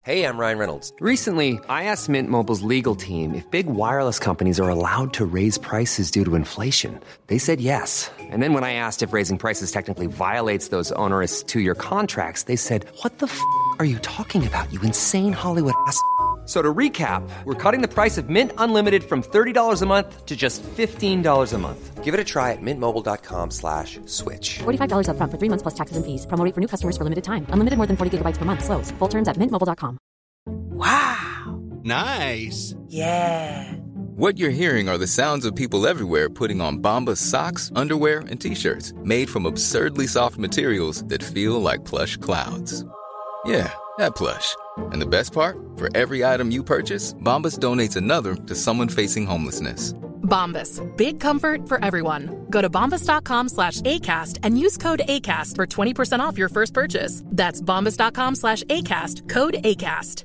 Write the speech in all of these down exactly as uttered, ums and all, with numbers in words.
Hey, I'm Ryan Reynolds. Recently, I asked Mint Mobile's legal team if big wireless companies are allowed to raise prices due to inflation. They said yes. And then when I asked if raising prices technically violates those onerous two-year contracts, they said, what the f*** are you talking about, you insane Hollywood ass f- So to recap, we're cutting the price of Mint Unlimited from thirty dollars a month to just fifteen dollars a month. Give it a try at mintmobile.com slash switch. forty-five dollars up front for three months plus taxes and fees. Promo rate for new customers for limited time. Unlimited more than forty gigabytes per month. Slows full terms at mint mobile dot com. Wow. Nice. Yeah. What you're hearing are the sounds of people everywhere putting on Bombas socks, underwear, and T-shirts made from absurdly soft materials that feel like plush clouds. Yeah, that plush. And the best part? For every item you purchase, Bombas donates another to someone facing homelessness. Bombas. Big comfort for everyone. Go to bombas.com slash ACAST and use code ACAST for twenty percent off your first purchase. That's bombas.com slash ACAST. Code ACAST.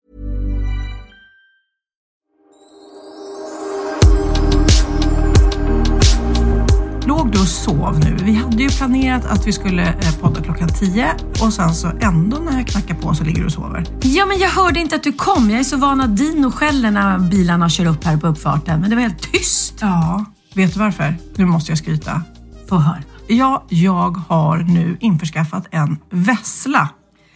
Låg du och sov nu? Vi hade ju planerat att vi skulle podda klockan tio och sen så ändå när jag knackar på så ligger du och sover. Ja, men jag hörde inte att du kom. Jag är så van att Dino skäller när bilarna kör upp här på uppfarten. Men det var helt tyst. Ja, vet du varför? Nu måste jag skryta. Få höra. Ja, jag har nu införskaffat en Vessla.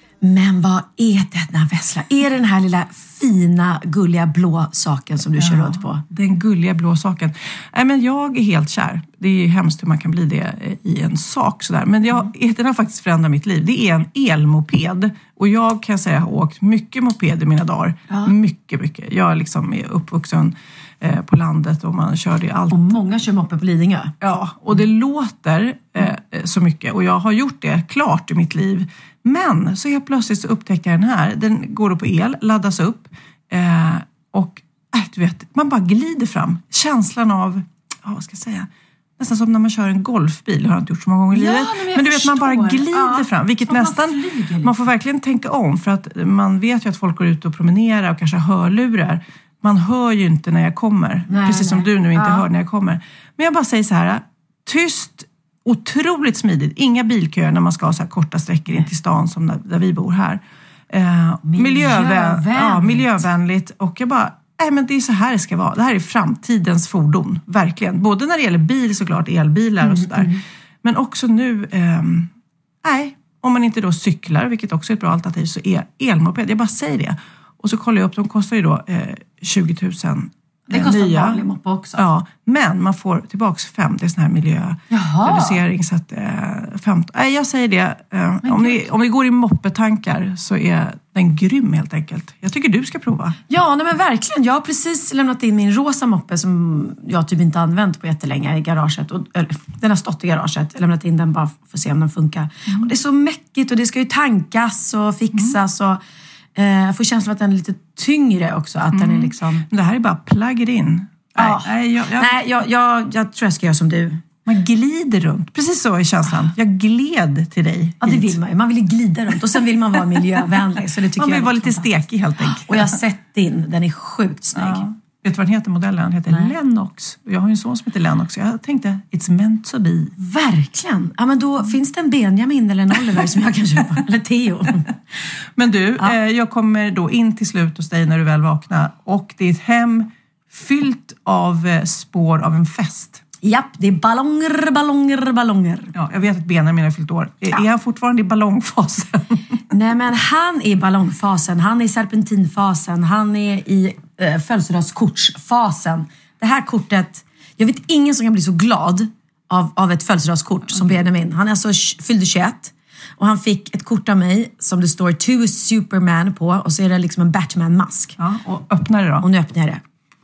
Men vad är denna Vessla? Är det den här lilla fina, gulliga blå saken som du ja, kör runt på? Den gulliga blå saken. Nej, men jag är helt kär. Det är hemskt hur man kan bli det i en sak sådär. Men jag, mm. den har faktiskt förändrat mitt liv. Det är en elmoped. Och jag kan säga har åkt mycket moped i mina dagar. Ja. Mycket, mycket. Jag liksom är uppvuxen eh, på landet och man kör det allt. Och många kör moppe på Lidingö. Ja, och det låter eh, så mycket. Och jag har gjort det klart i mitt liv. Men så helt plötsligt så upptäcker jag den här. Den går då på el, laddas upp. Eh, och äh, du vet, man bara glider fram. Känslan av, ja, vad ska jag säga? Nästan som när man kör en golfbil. Det har jag inte gjort så många gånger i ja, livet. Men, men du vet, förstår. man bara glider ja, fram. Vilket nästan, man, man får verkligen tänka om. För att man vet ju att folk går ut och promenerar och kanske hörlurar. Man hör ju inte när jag kommer. Nej, precis nej. Som du nu inte ja. hör när jag kommer. Men jag bara säger så här, tyst. Otroligt smidigt. Inga bilköer när man ska ha så här korta sträckor in till stan som där, där vi bor här. Eh, miljövän, ja, miljövänligt. Och jag bara, nej men det är så här det ska vara. Det här är framtidens fordon. Verkligen. Både när det gäller bil såklart, elbilar och mm, sådär. Mm. Men också nu, eh, nej, om man inte då cyklar, vilket också är ett bra alternativ, så är elmoped. Jag bara säger det. Och så kollar jag upp, de kostar ju då eh, tjugo tusen. Det kostar nya. vanlig moppe också. Ja, men man får tillbaks fem. Det är sån här miljöreducering. Så att, eh, femton. Nej, jag säger det. Eh, om, ni, om ni går i moppetankar så är den grym helt enkelt. Jag tycker du ska prova. Ja, nej men verkligen. Jag har precis lämnat in min rosa moppe som jag typ inte använt på jättelänge i garaget. Och, eller, den har stått i garaget. Jag har lämnat in den bara för att se om den funkar. Mm. Och det är så mäckigt och det ska ju tankas och fixas mm. och jag får känslan att den är lite tyngre också. Att mm. den är liksom... Det här är bara plug it in. Ja. Nej, jag, jag... Nej jag, jag, jag tror jag ska göra som du. Man glider runt. Precis så är känslan. Jag gled till dig. Ja, det vill man ju. Man vill glida runt. Och sen vill man vara miljövänlig. Så det tycker man vill jag vara lite stekig helt enkelt. Och jag har sett din. Den är sjukt snygg. Ja. Vet du vad den heter, modellen? Den heter Nej. Lennox. Jag har ju en son som heter Lennox. Jag tänkte, it's meant to be. Verkligen. Ja, men då finns det en Benjamin eller en Oliver som jag kan köpa. Eller Theo. Men du, ja. eh, jag kommer då in till slut hos dig när du väl vaknar. Och det är ett hem fyllt av eh, spår av en fest. Japp, det är ballonger, ballonger, ballonger. Ja, jag vet att Benjamin har fyllt år. Ja. Är han fortfarande i ballongfasen? Nej, men han är i ballongfasen. Han är i serpentinfasen. Han är i äh, födelsedagskortsfasen. Det här kortet... Jag vet ingen som kan bli så glad av, av ett födelsedagskort som Benjamin. Han är alltså fyllde tjugoett. Och han fick ett kort av mig som det står To Superman på. Och så är det liksom en Batman-mask. Ja, och öppnar det då? Och nu öppnar jag det.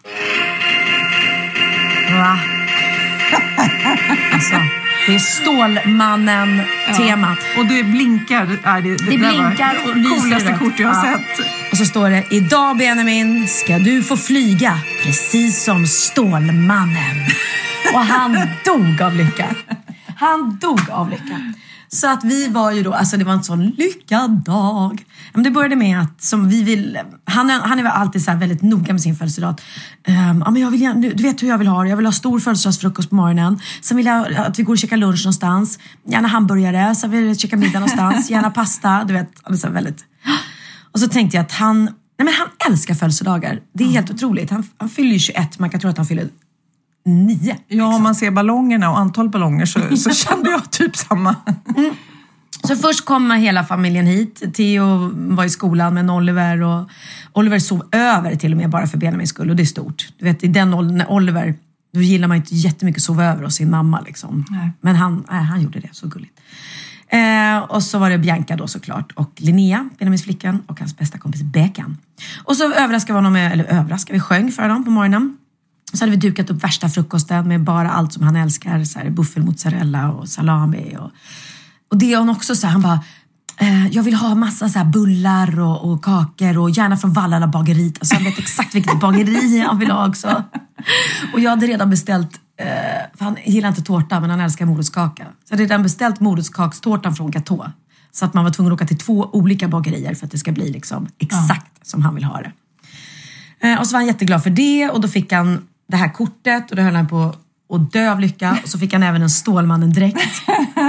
Va? Alltså, det är Stålmannen-temat. Ja. Och det blinkar. Äh, det, det, det blinkar och lyser. Det coolaste kort jag har ja. sett. Och så står det: idag Benjamin ska du få flyga precis som Stålmannen. Och han dog av lycka. Han dog av lycka. Så att vi var ju då, alltså det var en sån lyckad dag. Men det började med att som vi vill, han, han är väl alltid så här väldigt noga med sin födelsedag. Um, ja, men jag vill gärna, du vet hur jag vill ha det. Jag vill ha stor födelsedagsfrukost på morgonen. Sen vill jag att vi går och käkar lunch någonstans. Gärna hamburgare, sen vill jag käka middag någonstans. Gärna pasta, du vet. Alltså väldigt. Och så tänkte jag att han, nej men han älskar födelsedagar. Det är mm. helt otroligt. Han, han fyller ju tjugoett, man kan tro att han fyller nio. Ja, om man ser ballongerna och antal ballonger så, så kände jag typ samma. Mm. Så först kom hela familjen hit. Theo var i skolan med Oliver och Oliver sov över till och med bara för Benjamins skull, och det är stort. Du vet, i den åldern när Oliver, då gillar man inte jättemycket att sova över hos sin mamma liksom. Nej. Men han, nej, han gjorde det, så gulligt. Eh, och så var det Bianca då såklart, och Linnea, Benjamins flickan, och hans bästa kompis Bekan. Och så överraskade vi honom med, eller överraskade, vi sjöng för dem på morgonen. Så hade vi dukat upp värsta frukosten med bara allt som han älskar, så här buffelmozzarella och salami och Och det är hon också så här, han bara, eh, jag vill ha massa så här bullar och, och kakor och gärna från Vallala bageriet. Alltså han vet exakt vilket bageri han vill ha också. Och jag hade redan beställt, eh, för han gillar inte tårta men han älskar morotskaka. Så jag hade redan beställt morotskakstårtan från Gatå. Så att man var tvungen att åka till två olika bagerier för att det ska bli liksom exakt ja. som han vill ha det. Eh, och så var han jätteglad för det, och då fick han det här kortet och då höll han på och dö av lycka. Och så fick han även en Stålmannen-dräkt.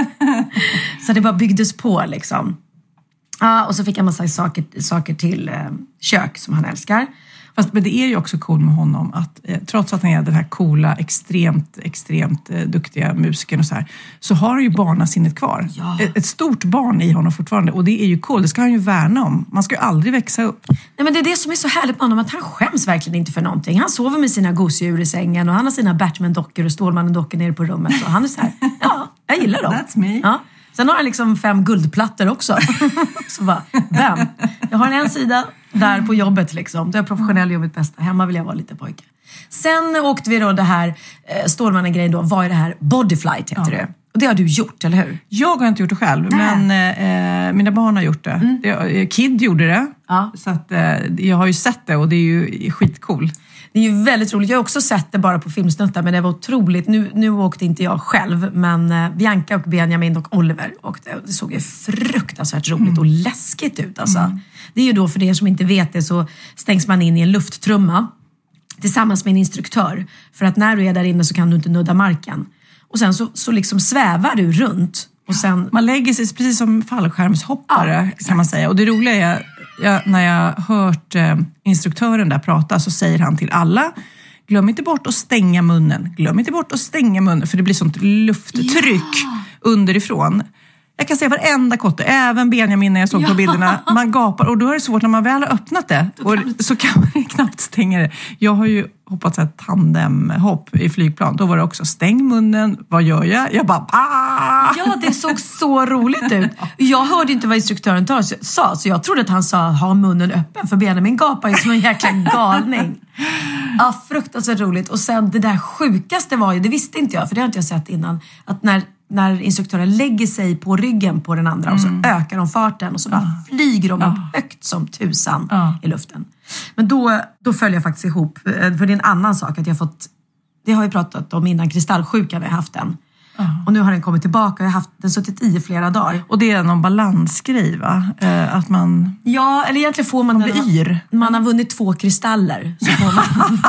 Så det bara byggdes på liksom. Ja, och så fick han massa saker, saker till eh, kök som han älskar. Fast men det är ju också cool med honom att eh, trots att han är den här coola, extremt, extremt eh, duktiga musikern och så här, så har han ju barnasinnet kvar. Ja. Ett, ett stort barn i honom fortfarande, och det är ju cool, det ska han ju värna om. Man ska ju aldrig växa upp. Nej, men det är det som är så härligt med honom, att han skäms verkligen inte för någonting. Han sover med sina gosedjur i sängen och han har sina Batman-dockor och Stålmannen-dockor nere på rummet. Och han är så här, ja, jag gillar dem. That's me. Ja. Sen har han liksom fem guldplattor också. Så bara, bam. Jag har en sida där på jobbet liksom. Det är professionell jobbet bästa. Hemma vill jag vara lite pojke. Sen åkte vi då det här eh, Stålmannen-grejen då. Vad är det här? Bodyflight heter ja. det. Och det har du gjort, eller hur? Jag har inte gjort det själv, Nej. men eh, mina barn har gjort det. Mm. det Kid gjorde det. Ja. Så att, eh, jag har ju sett det och det är ju skitcool. Det är ju väldigt roligt. Jag har också sett det bara på filmsnuttar, men det var otroligt. Nu, nu åkte inte jag själv, men eh, Bianca och Benjamin och Oliver åkte. Det såg ju fruktansvärt roligt mm. och läskigt ut. Alltså. Mm. Det är ju då, för er som inte vet det, så stängs man in i en lufttrumma tillsammans med en instruktör. För att när du är där inne så kan du inte nudda marken. Och sen så, så liksom svävar du runt. Och sen... Man lägger sig precis som fallskärmshoppare ja, kan man säga. Och det roliga är, jag, när jag hört eh, instruktören där prata, så säger han till alla: glöm inte bort att stänga munnen. Glöm inte bort att stänga munnen. För det blir sånt lufttryck ja. underifrån. Jag kan säga varenda kotte, även Benjamin när jag såg ja. på bilderna. Man gapar, och då är det svårt när man väl har öppnat det. Och så kan man knappt stänga det. Jag har ju hoppat så här tandemhopp i flygplan. Då var det också, stäng munnen, vad gör jag? Jag bara, ah! Ja, det såg så roligt ut. Jag hörde inte vad instruktören sa, så jag trodde att han sa, ha munnen öppen. För Benjamin gapar ju som en jäkla galning. Ja, fruktansvärt roligt. Och sen det där sjukaste var ju, det visste inte jag, för det har inte jag sett innan, att när när instruktören lägger sig på ryggen på den andra mm. och så ökar de farten och så bara ja. flyger de ja. upp högt som tusan ja. i luften. Men då, då följer jag faktiskt ihop, för det är en annan sak att jag fått, det har vi pratat om innan, kristallsjukan, jag har haft den. Ja. Och nu har den kommit tillbaka, jag har haft den suttit i flera dagar. Och det är någon balansgrej, va? Eh, att man... Ja, eller egentligen får man... Man blir yr. Man har vunnit två kristaller, så får man...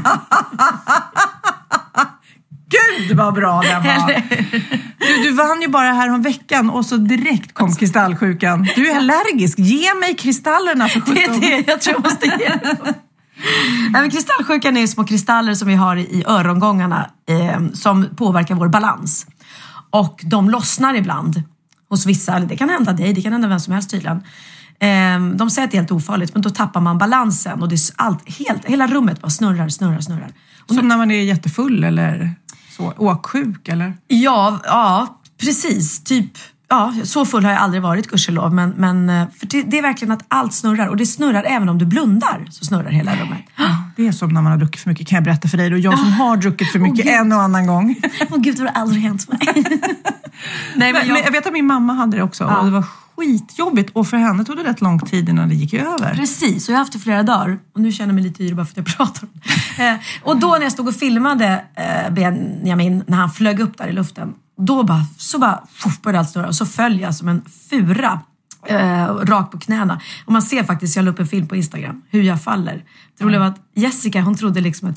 Gud vad bra den var. Du, du vann ju bara här om veckan och så direkt kom kristallsjukan. Du är allergisk. Ge mig kristallerna för sjutton. Det är det jag tror jag måste ge. Nej, men kristallsjukan är små kristaller som vi har i örongångarna eh, som påverkar vår balans. Och de lossnar ibland hos vissa. Eller det kan hända dig, det kan hända vem som helst tydligen. Eh, de säger att det är helt ofarligt, men då tappar man balansen. Och det är allt, helt, hela rummet bara snurrar, snurrar, snurrar. Och som nu, när man är jättefull eller... Så, åksjuk eller? Ja, ja, precis. Typ, ja, så full har jag aldrig varit, gudskelov. Men, men för det, det är verkligen att allt snurrar. Och det snurrar även om du blundar, så snurrar hela rummet. Ja, det är som när man har druckit för mycket, kan jag berätta för dig. Och jag som har druckit för mycket oh, en och annan gång. Åh oh, gud, det har aldrig hänt mig. Nej, men, jag... men jag vet att min mamma hade det också. Ja. Och det var skitjobbigt. Och för henne tog det rätt lång tid innan det gick över. Precis, och jag har haft det flera dagar. Och nu känner jag mig lite yr bara för att jag pratar om det. eh, Och då när jag stod och filmade eh, Benjamin, när han flög upp där i luften, då bara, så bara fuff, började allt snurra. Och så föll jag som en fura eh, rakt på knäna. Och man ser faktiskt, jag la upp en film på Instagram, hur jag faller. Det roliga var att Jessica, hon trodde liksom att jag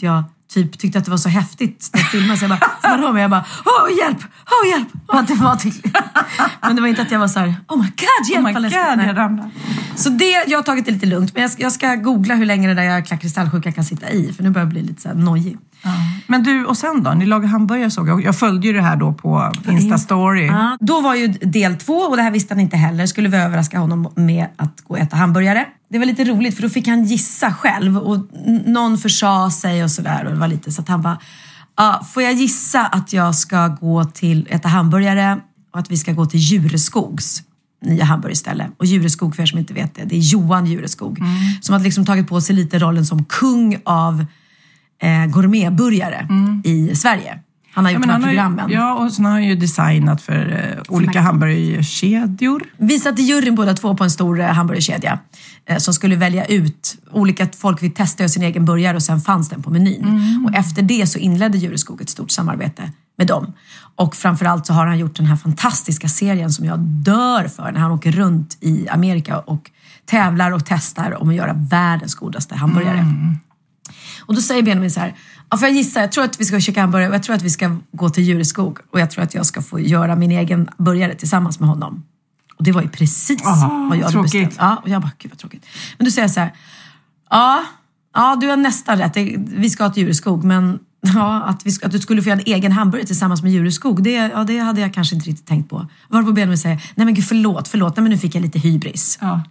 typ tyckte att det var så häftigt när jag filmade. Så jag bara, så man hör mig, jag bara, åh hjälp, åh hjälp. Och att det var till... Men det var inte att jag var så här, oh my god, hjälp. Oh my god, jag ramlar. Så det, jag har tagit det lite lugnt. Men jag ska, jag ska googla hur länge det där jag kristallsjuka kan sitta i. För nu börjar jag bli lite så här nojig. Ja. Men du, och sen då? Ni lagar hamburgare såg jag. Jag följde ju det här då på Insta-story. Ja, då var ju del två och det här visste han inte heller. Skulle vi överraska honom med att gå och äta hamburgare. Det var lite roligt för då fick han gissa själv. Och någon försa sig och sådär. Och det var lite så att han bara, ja, får jag gissa att jag ska gå till äta hamburgare och att vi ska gå till Djureskogs nya hamburgerställe. Och Djureskog, för er som inte vet det, det är Johan Djureskog. Mm. Som har liksom tagit på sig lite rollen som kung av eh, gourmetburgare mm. i Sverige. Han har gjort ja, de här programmen. Ju, ja, och så har han ju designat för eh, olika hamburgerkedjor. Vi satt i juryn båda två på en stor eh, hamburgerkedja. Eh, som skulle välja ut olika folk vill testa sin egen burgare och sen fanns den på menyn. Mm. Och efter det så inledde Djureskog ett stort samarbete med dem. Och framförallt så har han gjort den här fantastiska serien som jag dör för. När han åker runt i Amerika och tävlar och testar om att göra världens godaste hamburgare. Mm. Och då säger Benjamin så här, ja, får jag gissa, jag tror att vi ska käka hamburgare och jag tror att vi ska gå till Djureskog och jag tror att jag ska få göra min egen burgare tillsammans med honom. Och det var ju precis oh, vad jag hade tråkigt. bestämt. Ja, och jag bara, gud vad tråkigt. Men du säger så här, ja, ja du har nästan rätt, vi ska till Djureskog, men ja, att, vi, att du skulle få göra en egen hamburgare tillsammans med Djureskog, det, ja, det hade jag kanske inte riktigt tänkt på. Varpå Benjamin säger, nej men gud förlåt, förlåt, nej men nu fick jag lite hybris. Ja.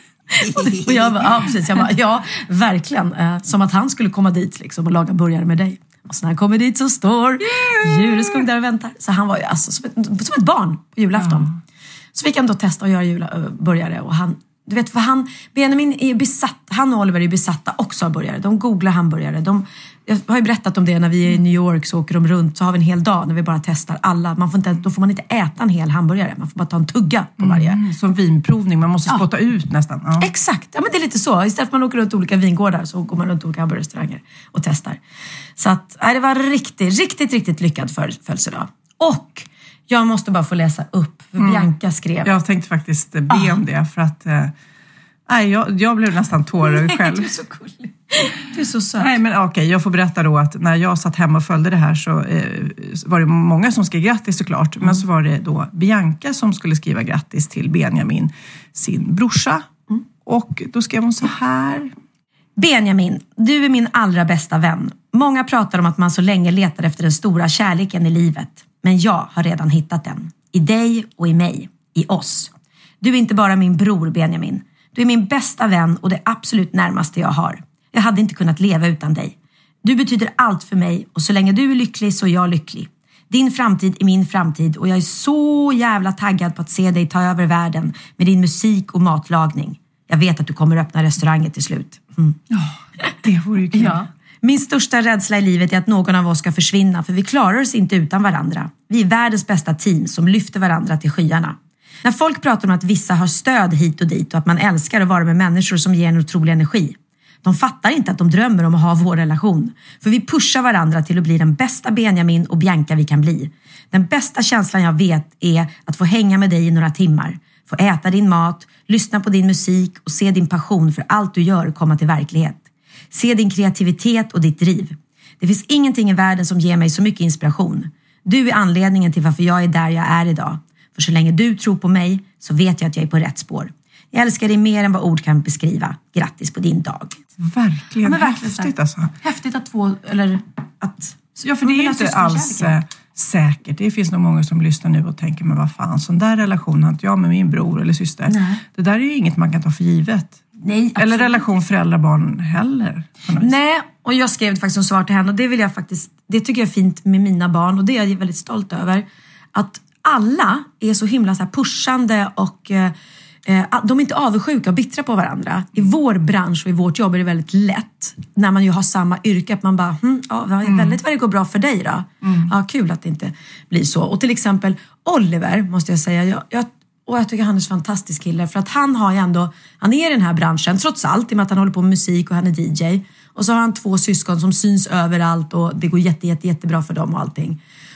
Och jag bara, ja precis, jag bara, ja verkligen, eh, som att han skulle komma dit liksom och laga burgare med dig. Och så när han kommer dit så står Djureskog där och väntar. Så han var ju alltså som ett, som ett barn på julafton. Mm. Så fick han då testa att göra julburgare och han, du vet, för han, Benjamin är besatt, han och Oliver är besatta också av burgare. De googlar hamburgare. De, jag har ju berättat om det när vi är i New York så åker de runt så har vi en hel dag när vi bara testar alla. Man får inte, då får man inte äta en hel hamburgare. Man får bara ta en tugga på varje. Mm, som vinprovning, man måste spotta ja. ut nästan. Ja. Exakt, ja men det är lite så. Istället för att man åker runt olika vingårdar så går man runt olika hamburgerrestauranger och testar. Så att, nej, det var riktigt, riktigt, riktigt lyckad för, födelsedag. Och jag måste bara få läsa upp för mm. Bianca skrev. Jag tänkte faktiskt be ah. om det för att... Eh, nej, jag, jag blev nästan tårögd själv. Du är så cool. Du är så söt. Nej, men okej, okay, jag får berätta då att när jag satt hemma och följde det här så eh, var det många som skrev grattis såklart. Mm. Men så var det då Bianca som skulle skriva grattis till Benjamin, sin brorsa. Mm. Och då skrev hon så här. Benjamin, du är min allra bästa vän. Många pratar om att man så länge letar efter den stora kärleken i livet. Men jag har redan hittat den. I dig och i mig. I oss. Du är inte bara min bror Benjamin. Du är min bästa vän och det absolut närmaste jag har. Jag hade inte kunnat leva utan dig. Du betyder allt för mig och så länge du är lycklig så är jag lycklig. Din framtid är min framtid och jag är så jävla taggad på att se dig ta över världen med din musik och matlagning. Jag vet att du kommer öppna restauranger till slut. Mm. Oh, det vore ju kul. Ja. Min största rädsla i livet är att någon av oss ska försvinna för vi klarar oss inte utan varandra. Vi är världens bästa team som lyfter varandra till skyarna. När folk pratar om att vissa har stöd hit och dit och att man älskar att vara med människor som ger en otrolig energi. De fattar inte att de drömmer om att ha vår relation. För vi pushar varandra till att bli den bästa Benjamin och Bianca vi kan bli. Den bästa känslan jag vet är att få hänga med dig i några timmar. Få äta din mat, lyssna på din musik och se din passion för allt du gör komma till verklighet. Se din kreativitet och ditt driv. Det finns ingenting i världen som ger mig så mycket inspiration. Du är anledningen till varför jag är där jag är idag. För så länge du tror på mig så vet jag att jag är på rätt spår. Jag älskar dig mer än vad ord kan beskriva. Grattis på din dag. Verkligen, ja, verkligen häftigt alltså. Häftigt att två, eller att... Ja, för det är inte alls äh, säkert. Det finns nog många som lyssnar nu och tänker, men vad fan, sån där relation har inte jag med min bror eller syster. Nej. Det där är ju inget man kan ta för givet. Nej, eller relation föräldrar-barn heller. Nej, och jag skrev faktiskt som svar till henne och det vill jag faktiskt, det tycker jag är fint med mina barn och det är jag väldigt stolt över. Att alla är så himla så här pushande och eh, de är inte avundsjuka och bittra på varandra. I vår bransch och i vårt jobb är det väldigt lätt när man ju har samma yrke att man bara, hm, ja, väldigt mm. vad det går bra för dig då. Mm. Ja, kul att det inte blir så. Och till exempel Oliver måste jag säga, jag, jag, och jag tycker han är en fantastisk kille för att han har ju ändå, han är i den här branschen trots allt i och med att han håller på med musik och han är D J. Och så har han två syskon som syns överallt och det går jätte, jätte, jättebra för dem och allting.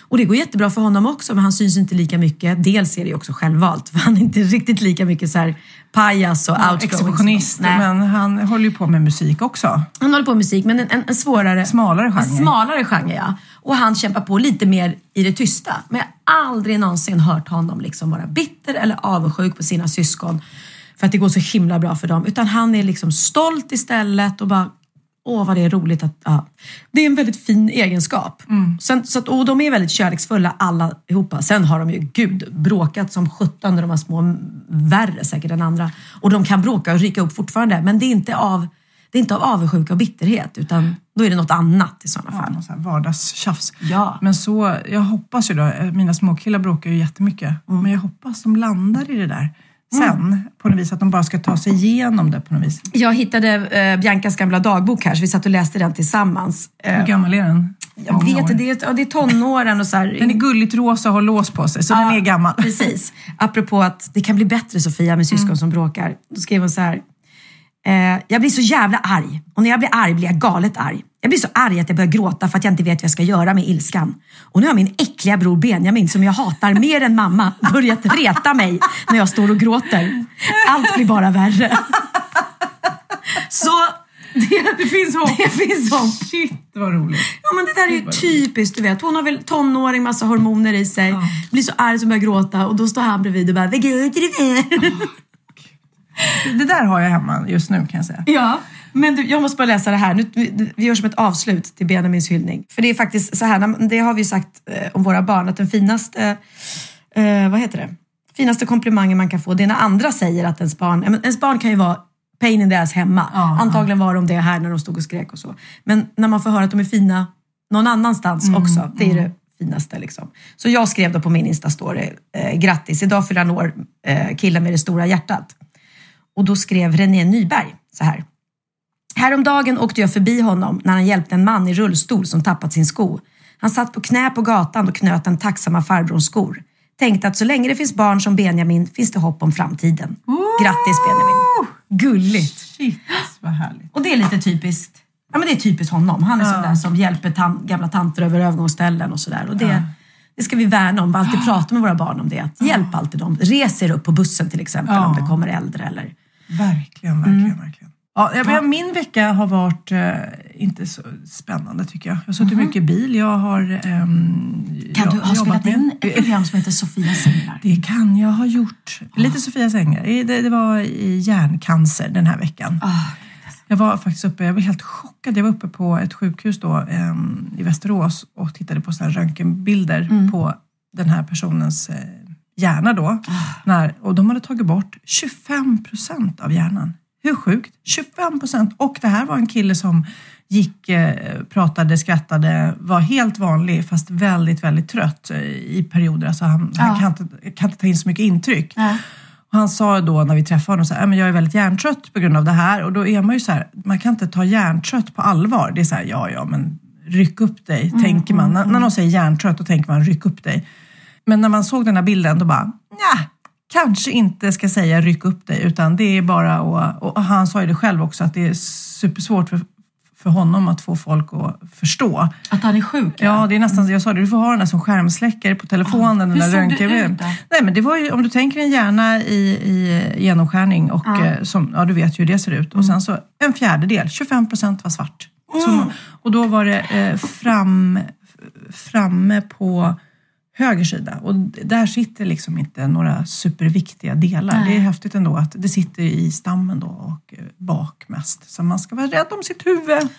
Och det går jättebra för honom också, men han syns inte lika mycket. Dels är det också självvalt, för han är inte riktigt lika mycket så här pajas och ja, outgoing. Exhibitionist, men han håller ju på med musik också. Han håller på med musik, men en, en, en svårare... Smalare genre. En smalare genre, ja. Och han kämpar på lite mer i det tysta. Men jag har aldrig någonsin hört honom liksom vara bitter eller avundsjuk på sina syskon. För att det går så himla bra för dem. Utan han är liksom stolt istället och bara... Åh, vad det är roligt att... Ja. Det är en väldigt fin egenskap. Mm. Sen, så att, och de är väldigt kärleksfulla alla ihopa. Sen har de ju, gud, bråkat som sjutton när de har små, värre säkert än andra. Och de kan bråka och ryka upp fortfarande. Men det är inte av, det är inte av avundsjuka och bitterhet. Utan då är det något annat i sådana fall. Ja, så här vardagstjafs. Ja. Men så, jag hoppas ju då, mina småkillar bråkar ju jättemycket. Mm. Men jag hoppas de landar i det där. Sen, mm. på något vis, att de bara ska ta sig igenom det på något vis. Jag hittade eh, Biancas gamla dagbok här, så vi satt och läste den tillsammans. Eh, Hur gammal är den? Jag vet inte, det, är, det är tonåren och så här. Den är gulligt rosa och har lås på sig, så ja, den är gammal. Precis. Apropå att det kan bli bättre, Sofia, med syskon mm. som bråkar. Då skrev hon så här. Eh, jag blir så jävla arg. Och när jag blir arg blir jag galet arg. Jag blir så arg att jag börjar gråta för att jag inte vet vad jag ska göra med ilskan. Och nu har min äckliga bror Benjamin, som jag hatar mer än mamma, börjat reta mig när jag står och gråter. Allt blir bara värre. Så det, det finns hopp. Det finns hopp. Shit, vad roligt. Ja, men det där är ju typiskt, du vet. Hon har väl tonåring, massa hormoner i sig. Ja. Blir så arg som börjar gråta. Och då står han bredvid och bara, vad gör du det? Det där har jag hemma just nu, kan jag säga. Ja, men du, jag måste bara läsa det här. Nu, vi, vi gör som ett avslut till Benjamins hyllning. För det är faktiskt så här, det har vi sagt eh, om våra barn, att den finaste, eh, vad heter det? Finaste komplimangen man kan få, det är när andra säger att ens barn, eh, ens barn kan ju vara pain in the ass hemma. Ja, Antagligen var de det här när de stod och skrek och så. Men när man får höra att de är fina någon annanstans mm, också, det är mm. det finaste liksom. Så jag skrev då på min Insta-story, eh, grattis, idag fyller han år, eh, killen med det stora hjärtat. Och då skrev René Nyberg så här. Häromdagen åkte jag förbi honom när han hjälpte en man i rullstol som tappat sin sko. Han satt på knä på gatan och knöt den tacksamma farbrorns skor. Tänkte att så länge det finns barn som Benjamin finns det hopp om framtiden. Grattis Benjamin. Gulligt. Shit, vad härligt. Och det är lite typiskt. Ja, men det är typiskt honom. Han är ja. sån där som hjälper tam- gamla tanter över övergångsställen och sådär. Och det, ja. det ska vi värna om. Vi alltid prata med våra barn om det. Att hjälp alltid dem. Reser upp på bussen till exempel ja. om det kommer äldre eller... Verkligen, verkligen, mm. verkligen. Ja, jag, min vecka har varit eh, inte så spännande tycker jag. Jag har suttit mm. mycket i bil. Jag har ehm, Kan du ha spelat med in ett program som heter Sofias änglar? Det kan jag ha gjort. Oh. Lite Sofias änglar. Det, det var i hjärncancer den här veckan. Oh. Jag var faktiskt uppe, jag var helt chockad. Jag var uppe på ett sjukhus då eh, i Västerås och tittade på såna här röntgenbilder mm. på den här personens eh, hjärna då. Oh. När, och de hade tagit bort tjugofem procent av hjärnan. Hur sjukt? tjugofem procent. Och det här var en kille som gick, eh, pratade, skrattade, var helt vanlig fast väldigt, väldigt trött i perioder. Alltså han, ja. han kan, inte, kan inte ta in så mycket intryck. Ja. Och han sa då när vi träffade honom så här, men jag är väldigt hjärntrött på grund av det här. Och då är man ju så här, man kan inte ta hjärntrött på allvar. Det är så här, ja, ja, men ryck upp dig, mm, tänker man. Mm, mm. När någon säger hjärntrött, då tänker man ryck upp dig. Men när man såg den här bilden, då bara, ja. Kanske inte ska säga ryck upp dig, utan det är bara att, och han sa ju det själv också, att det är supersvårt för, för honom att få folk att förstå. Att han är sjuk? Ja, ja det är nästan, jag sa det, du får ha den där som skärmsläcker på telefonen. Oh, hur såg röntgen. det ut då? Nej, men det var ju, om du tänker en hjärna i, i genomskärning och ah. som, ja du vet ju hur det ser ut. Mm. Och sen så en fjärdedel, tjugofem procent var svart. Mm. Så, och då var det eh, fram, framme på höger sida. Och där sitter liksom inte några superviktiga delar. Nej. Det är häftigt ändå att det sitter i stammen då och bak mest. Så man ska vara rädd om sitt huvud.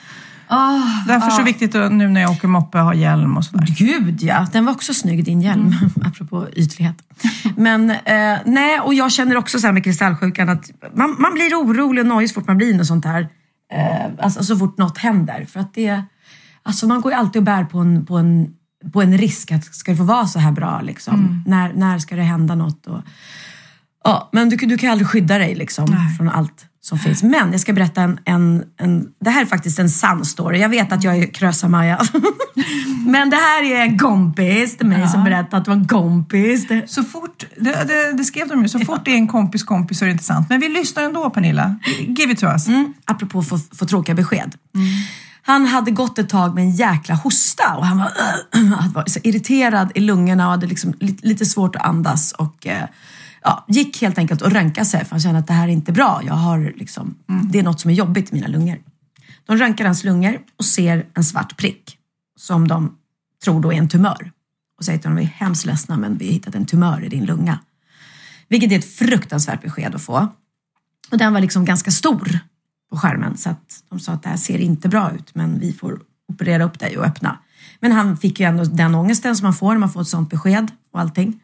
Oh, Därför oh. så är det viktigt att nu när jag åker moppe ha hjälm och sådär. Gud ja, den var också snygg din hjälm. Mm. Apropå ytlighet. Men eh, nej, och jag känner också så här med kristallsjukan att man, man blir orolig och nojig så fort man blir något sånt här. Eh, alltså så fort något händer. För att det, alltså man går ju alltid och bär på en, på en på en risk att ska det få vara så här bra liksom. Mm. När, när ska det hända något? Och, ja, men du, du kan aldrig skydda dig liksom, från allt som finns. Men jag ska berätta en, en, en... Det här är faktiskt en sann story. Jag vet att jag är Krösa-Maja. Men det här är en kompis till mig ja. som berättade att det var en kompis. Det... Så fort, det, det, det skrev de ju, så fort det är en kompis kompis så är det intressant. Men vi lyssnar ändå, Pernilla. Give it to us. Mm. Apropå få, få tråkiga besked. Mm. Han hade gått ett tag med en jäkla hosta och han var, uh, var så irriterad i lungorna och hade liksom lite svårt att andas och uh, ja, gick helt enkelt och röntgade sig för han kände att det här är inte bra. Jag har liksom, mm. Det är något som är jobbigt i mina lungor. De röntgar hans lungor och ser en svart prick som de tror då är en tumör. Och säger till honom, vi är hemskt ledsna men vi har hittat en tumör i din lunga. Vilket är ett fruktansvärt besked att få. Och den var liksom ganska stor på skärmen. Så att de sa att det här ser inte bra ut. Men vi får operera upp dig och öppna. Men han fick ju ändå den ångesten som man får när man får ett sånt besked och allting.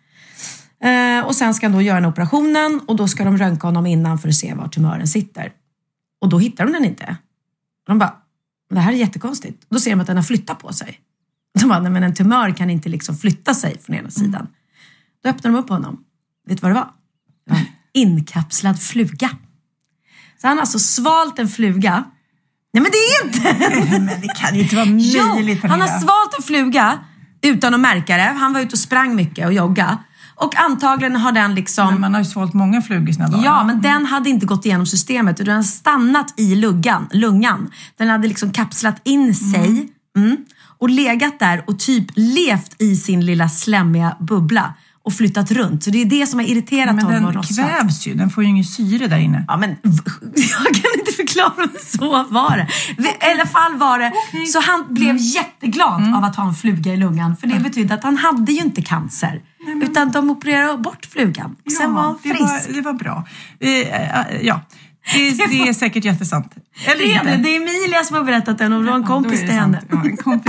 Eh, och sen ska han då göra den operationen. Och då ska de röntga honom innan för att se var tumören sitter. Och då hittar de den inte. Och de bara, det här är jättekonstigt. Och då ser de att den har flyttat på sig. De bara, nej men en tumör kan inte liksom flytta sig från ena sidan. Mm. Då öppnar de upp honom. Vet du vad det var? Det var en inkapslad fluga. Så han har alltså svalt en fluga. Nej men det är inte. Men det kan ju inte vara möjligt. Jo, han har svalt en fluga utan att märka det. Han var ute och sprang mycket och jogga. Och antagligen har den liksom... Men man har ju svalt många flugor i sina dagar. Ja, men den hade inte gått igenom systemet. Utan den hade stannat i luggan, lungan. Den hade liksom kapslat in sig. Mm. Mm, och legat där och typ levt i sin lilla slämmiga bubbla. Och flyttat runt. Så det är det som har irriterat men honom. Men den kvävs ju. Den får ju ingen syre där inne. Ja, men jag kan inte förklara det. Så var det. I alla fall var det. Okay. Så han blev mm. jätteglad mm. av att ha en fluga i lungan. För det betydde att han hade ju inte cancer. Nej, men... Utan de opererade bort flugan. Och sen ja, var han frisk. Det var, det var bra. Eh, ja. Det, det, det är säkert jättesant. Eller det, är det. det är Emilia som har berättat den. Och det var en kompis ja, till henne. Ja, en kompis.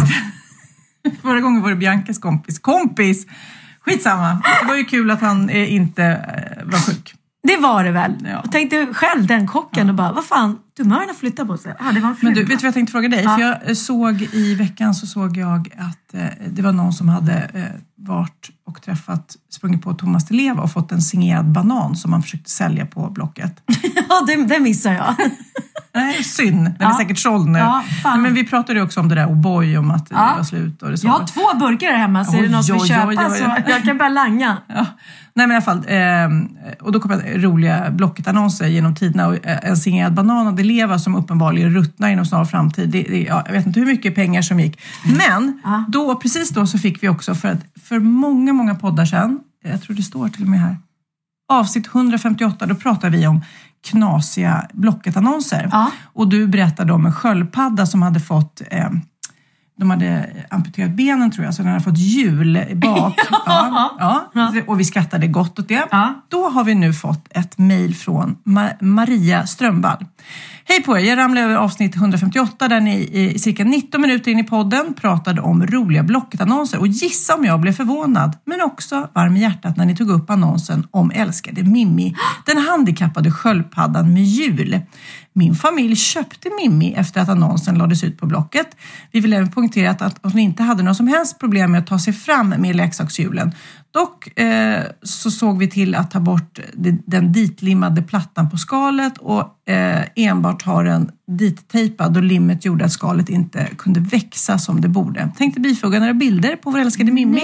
Förra gången var det Biancas kompis. Kompis! Skitsamma. Det var ju kul att han eh, inte eh, var sjuk. Det var det väl. Ja. Jag tänkte själv den kocken ja. Och bara, vad fan, tumörerna flyttar på sig. Ja, det var en men du, vet du vad jag tänkte fråga dig? Ja. För jag såg i veckan så såg jag att eh, det var någon som hade eh, varit och träffat, sprungit på Thomas Di Leva och fått en signerad banan som man försökte sälja på Blocket. Ja, det, det missar jag. Nej, synd. Den ja. är säkert såld nu. Ja, Nej, men vi pratade ju också om det där O'boy, om att ja. det var slut. Och det så. Jag har två burkar här hemma, så oj, är det någon som vill köpa oj, oj, oj. Så jag kan bara langa. Ja. Nej men i alla fall, eh, och då kom det roliga Blocket-annonser genom tiderna och eh, en signerad banan av Di Leva som uppenbarligen ruttnar inom snar framtid. Det, det, ja, jag vet inte hur mycket pengar som gick. Men ja. då, precis då så fick vi också för, att, för många, många poddar sedan, jag tror det står till och med här, avsnitt hundrafemtioåtta, då pratar vi om knasiga Blocket-annonser. Ja. Och du berättade om en sköldpadda som hade fått... Eh, de hade amputerat benen tror jag, så den hade fått hjul bak. ja, ja, ja. Och vi skrattade gott åt det. Ja. Då har vi nu fått ett mejl från Ma- Maria Strömvall. Hej på er, jag ramlade över avsnitt hundrafemtioåtta där ni i cirka nitton minuter in i podden pratade om roliga Blocket-annonser. Och gissa om jag blev förvånad, men också varm i hjärtat när ni tog upp annonsen om älskade Mimmi, den handikappade sköldpaddan med hjul. Min familj köpte Mimmi efter att annonsen lades ut på Blocket. Vi vill även poängtera att hon inte hade några som helst problem med att ta sig fram med leksakshjulen. Dock eh, så såg vi till att ta bort den ditlimmade plattan på skalet och eh, enbart ha den dittejpad, och limmet gjorde att skalet inte kunde växa som det borde. Tänkte bifoga några bilder på vår älskade Mimmi.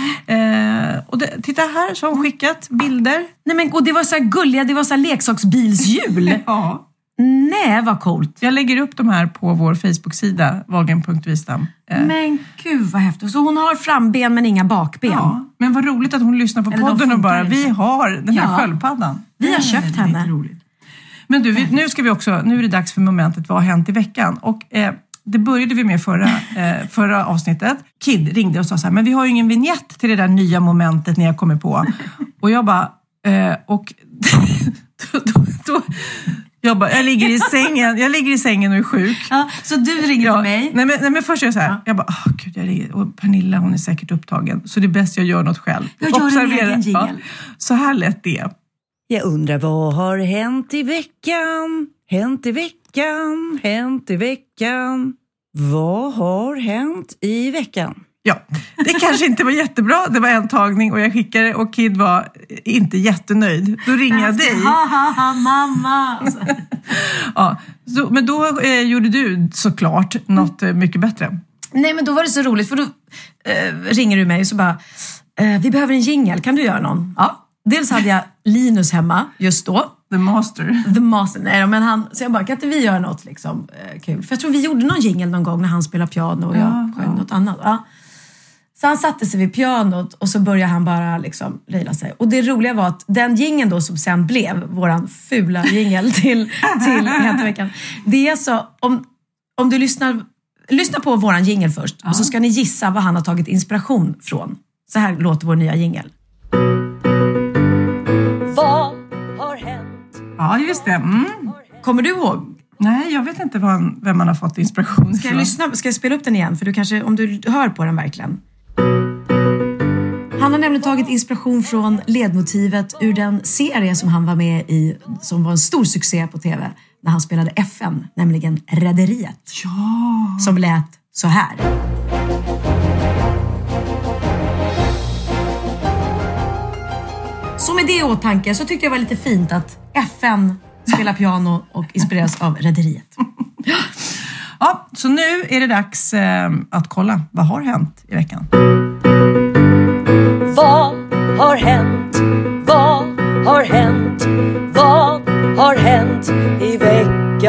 Eh, och det, titta här så har hon skickat bilder. Nej men och det var så här gulliga, det var så här leksaksbilshjul. Ja. Nej, vad coolt. Jag lägger upp de här på vår Facebook-sida, wahlgren punkt wistam. Men gud vad häftigt. Så hon har framben men inga bakben. Ja, men vad roligt att hon lyssnar på eller podden och bara, vi har den här ja. sköldpaddan. Vi har köpt henne. Det är roligt. Men du, vi, nu ska vi också, nu är det dags för momentet vad har hänt i veckan. Och eh, det började vi med förra, eh, förra avsnittet. Kid ringde och sa så här, men vi har ju ingen vignett till det där nya momentet ni har kommit på. Och jag bara, eh, och då, då, då Jag, bara, jag, ligger i sängen, jag ligger i sängen och är sjuk. Ja, så du ringer ja, till mig? Nej men, nej, men först är jag så här. Ja. Jag bara, åh gud, jag ringer. Och Pernilla, hon är säkert upptagen. Så det är bäst jag gör något själv. Jag gör Observera. en egen jingle. Ja, så här lät det. Jag undrar vad har hänt i veckan? Hänt i veckan? Hänt i veckan? Vad har hänt i veckan? Ja, det kanske inte var jättebra. Det var en tagning och jag skickade och Kid var inte jättenöjd. Då ringer jag dig. Ha, ha, ha, mamma. Ja, så, men då eh, gjorde du såklart något eh, mycket bättre. Nej, men då var det så roligt för då eh, ringer du mig och så bara, eh, vi behöver en jingle, kan du göra någon? Ja, dels hade jag Linus hemma just då. The Master. The Master, nej men han, så jag bara, kan inte vi göra något liksom eh, kul? För jag tror vi gjorde någon jingle någon gång när han spelade piano och jag Ja, sjöng ja. något annat. Ja. Så han satte sig vid pianot och så började han bara liksom lejla sig. Och det roliga var att den jingeln då som sen blev våran fula jingle till, till Hänt i veckan. Det är så, om, om du lyssnar, lyssnar på våran jingle först ja. och så ska ni gissa vad han har tagit inspiration från. Så här låter vår nya jingle. Vad har hänt? Ja, just det. Mm. Kommer du ihåg? Nej, jag vet inte vad han, vem man har fått inspiration Ska jag lyssna? Ska jag spela upp den igen? För du kanske, om du hör på den verkligen. Han har nämligen tagit inspiration från ledmotivet ur den serie som han var med i, som var en stor succé på tv när han spelade F N, nämligen Rederiet. Ja. Som lät så här. Så med det i åtanke så tyckte jag var lite fint att F N spelar piano och inspireras av Rederiet. Ja, så nu är det dags eh, att kolla. Vad har hänt i veckan? Vad har hänt? Vad har hänt? Vad har hänt i veckan?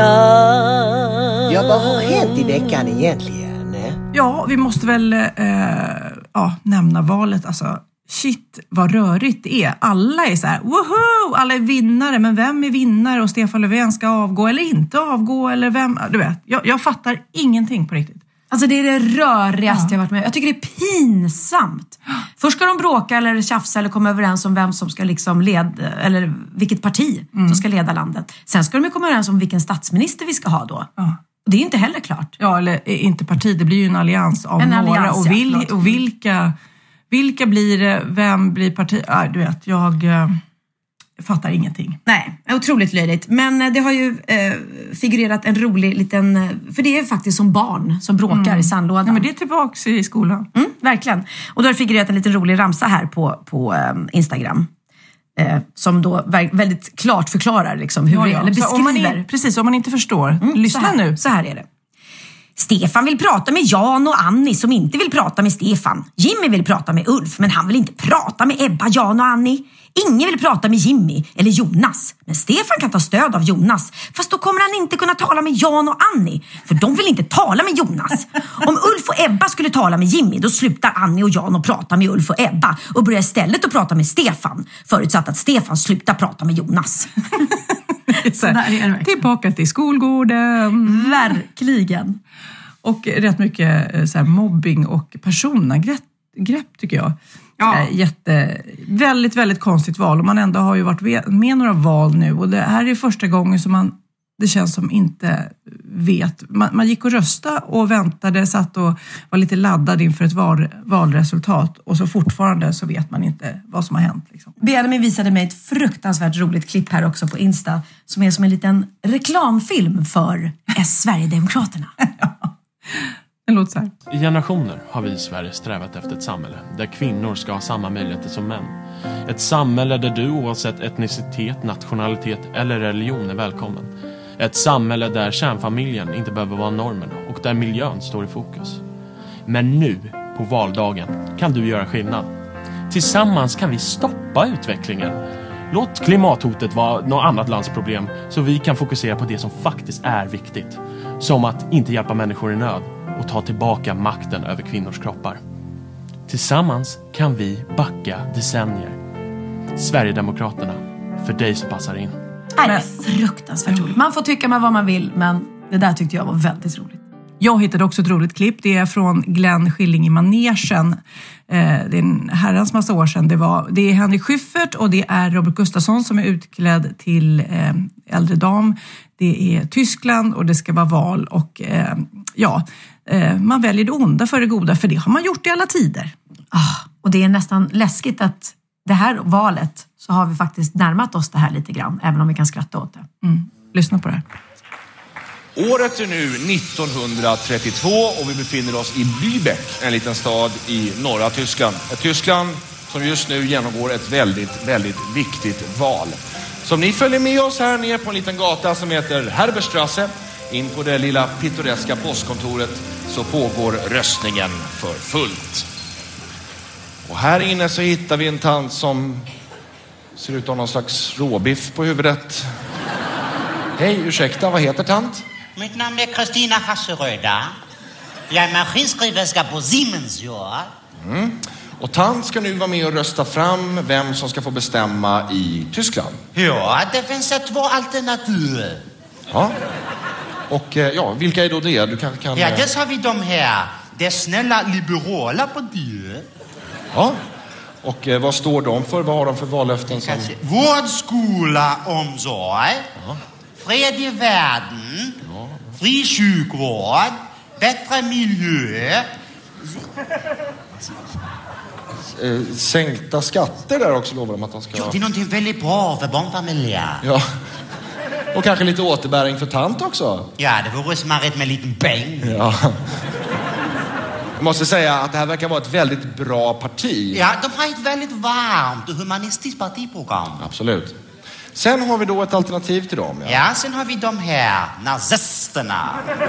Ja, vad har hänt i veckan egentligen? Ja, vi måste väl eh, ja, nämna valet. Alltså, shit, vad rörigt det är. Alla är så här, woho! Alla är vinnare, men vem är vinnare? Och Stefan Löfven ska avgå eller inte avgå? Eller vem? Du vet, jag, jag fattar ingenting på riktigt. Alltså det är det rörigaste ja. jag varit med. Jag tycker det är pinsamt. Först ska de bråka eller tjafsa eller komma överens om vem som ska liksom leda, eller vilket parti mm. som ska leda landet. Sen ska de komma överens om vilken statsminister vi ska ha då. Ja. Och det är inte heller klart. Ja, eller inte parti, det blir ju en allians av en några. Allians, och, vil, ja, och vilka, vilka blir det, vem blir parti? Ja, du vet, jag... Jag fattar ingenting. Nej, otroligt löjligt. Men det har ju eh, figurerat en rolig liten... För det är faktiskt som barn som bråkar mm. i sandlådan. Ja, men det är tillbaka i skolan. Mm, verkligen. Och då har det figurerat en liten rolig ramsa här på, på eh, Instagram. Eh, som då väldigt klart förklarar liksom, hur ja, det ja. är. Eller beskriver. Om man är, precis, om man inte förstår. Mm, lyssna så här, nu. Så här är det. Stefan vill prata med Jan och Annie som inte vill prata med Stefan. Jimmy vill prata med Ulf, men han vill inte prata med Ebba, Jan och Annie. Ingen vill prata med Jimmy eller Jonas. Men Stefan kan ta stöd av Jonas. Fast då kommer han inte kunna tala med Jan och Annie. För de vill inte tala med Jonas. Om Ulf och Ebba skulle tala med Jimmy, då slutar Annie och Jan att prata med Ulf och Ebba. Och börjar istället att prata med Stefan. Förutsatt att Stefan slutar prata med Jonas. Så är det tillbaka till skolgården. Verkligen. Och rätt mycket så här, mobbing och personangrepp grepp, tycker jag. Ja. Jätte, väldigt, väldigt konstigt val. Och man ändå har ju varit med några val nu. Och det här är första gången som man, det känns som inte vet. Man, man gick och rösta och väntade, satt och var lite laddad inför ett val, valresultat. Och så fortfarande så vet man inte vad som har hänt. Liksom. Benjamin visade mig ett fruktansvärt roligt klipp här också på Insta. Som är som en liten reklamfilm för S-Sverigedemokraterna. Ja. Det låter så här. I generationer har vi i Sverige strävat efter ett samhälle där kvinnor ska ha samma möjligheter som män. Ett samhälle där du oavsett etnicitet, nationalitet eller religion är välkommen. Ett samhälle där kärnfamiljen inte behöver vara normen och där miljön står i fokus. Men nu, på valdagen, kan du göra skillnad. Tillsammans kan vi stoppa utvecklingen. Låt klimathotet vara något annat lands problem så vi kan fokusera på det som faktiskt är viktigt. Som att inte hjälpa människor i nöd och ta tillbaka makten över kvinnors kroppar. Tillsammans kan vi backa decennier. Sverigedemokraterna, för dig som passar in. Nej, det är fruktansvärt roligt. Man får tycka med vad man vill, men det där tyckte jag var väldigt roligt. Jag hittade också ett roligt klipp. Det är från Glenn Skilling i manegen. Det är en herrans massa år sedan. Det, var, det är Henrik Schyffert och det är Robert Gustafsson som är utklädd till äldre dam. Det är Tyskland och det ska vara val. Och ja, man väljer det onda för det goda, för det har man gjort i alla tider. Ah, och det är nästan läskigt att det här valet så har vi faktiskt närmat oss det här lite grann, även om vi kan skratta åt det. Mm. Lyssna på det här. Året är nu nittonhundratrettiotvå och vi befinner oss i Lübeck, en liten stad i norra Tyskland. Ett Tyskland som just nu genomgår ett väldigt, väldigt viktigt val. Så om ni följer med oss här ner på en liten gata som heter Herberstrasse, in på det lilla pittoreska postkontoret, så pågår röstningen för fullt. Och här inne så hittar vi en tant som ser ut att ha någon slags råbiff på huvudet. Hej, ursäkta, vad heter tant? Mitt namn är Kristina Hasseröda. Jag är maskinskriverska på Siemens, ja. Mm. Och tant ska nu vara med och rösta fram vem som ska få bestämma i Tyskland. Ja, det finns två alternativ. Ja. Och ja, vilka är då det? Du kan, kan... Ja, dels har vi de här. Det snälla liberala partiet. Ja. Och eh, vad står de för? Vad har de för vallöften? Som... Vård, skola, omsorg. Ja. Fred i världen. Ja. Fri sjukvård. Bättre miljö. Eh, sänkta skatter där också lovar de att de ska... Jo, det är någonting väldigt bra för barnfamiljer. Ja. Och kanske lite återbäring för tant också. Ja, det vore smarrigt med en liten peng. Ja. Jag måste säga att det här verkar vara ett väldigt bra parti. Ja, de har ett väldigt varmt och humanistiskt partiprogram. Absolut. Sen har vi då ett alternativ till dem. Ja, ja sen har vi de här nazisterna.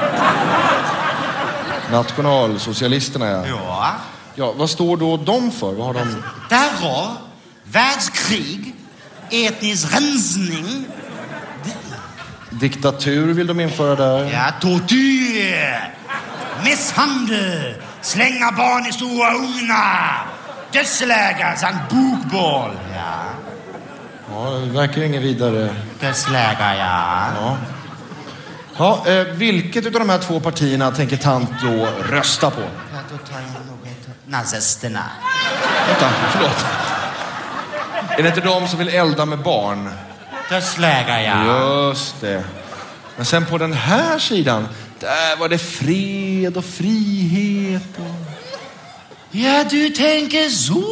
Nationalsocialisterna, ja. Ja. Ja, vad står då de för? Vad har de... Terror, världskrig, etnisk rensning. Diktatur vill de införa där. Ja, tortyr, misshandel, slänga barn i stora ugnar, dödsläger samt bokboll. Ja. Ja, det verkar inget vidare. Dödsläger, ja. Ja. Ja, eh, vilket av de här två partierna tänker tant då rösta på? Ja, då tar jag något. Nazisterna. Vänta, förlåt. Är det inte de som vill elda med barn? Dödsläger, ja. Just det. Men sen på den här sidan, där var det fred och frihet. Och... Ja, du tänker så.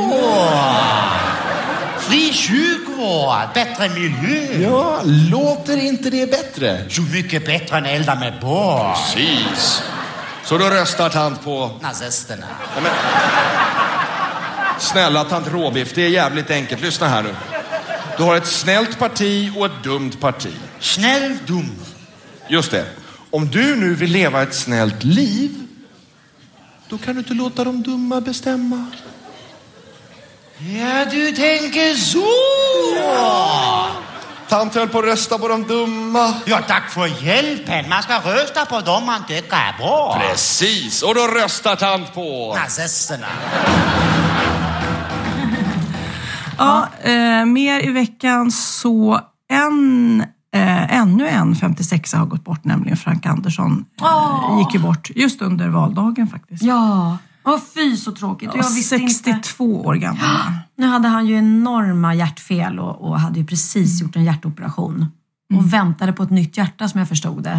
Fri sjukvård, bättre miljö. Ja, låter inte det bättre? Så mycket bättre än elda med barn. Precis. Så då röstar tant på... nazisterna. Ja, men... Snälla tant Råbiff, det är jävligt enkelt. Lyssna här nu. Du har ett snällt parti och ett dumt parti. Snäll, dum. Just det. Om du nu vill leva ett snällt liv, då kan du inte låta de dumma bestämma. Ja, du tänker så. Ja. Tant höll på att rösta på de dumma. Ja, tack för hjälpen. Man ska rösta på dem man tycker är bra. Precis, och då röstar tant på... nazisterna. Ja, eh, mer i veckan så en, eh, ännu en femtiosex har gått bort, nämligen Frank Andersson. Oh. Eh, gick ju bort just under valdagen faktiskt. Ja, och fy så tråkigt. Ja, jag visste sextiotvå inte. År gammal. Nu hade han ju enorma hjärtfel och, och hade ju precis gjort en hjärtoperation. Och mm. väntade på ett nytt hjärta som jag förstod det.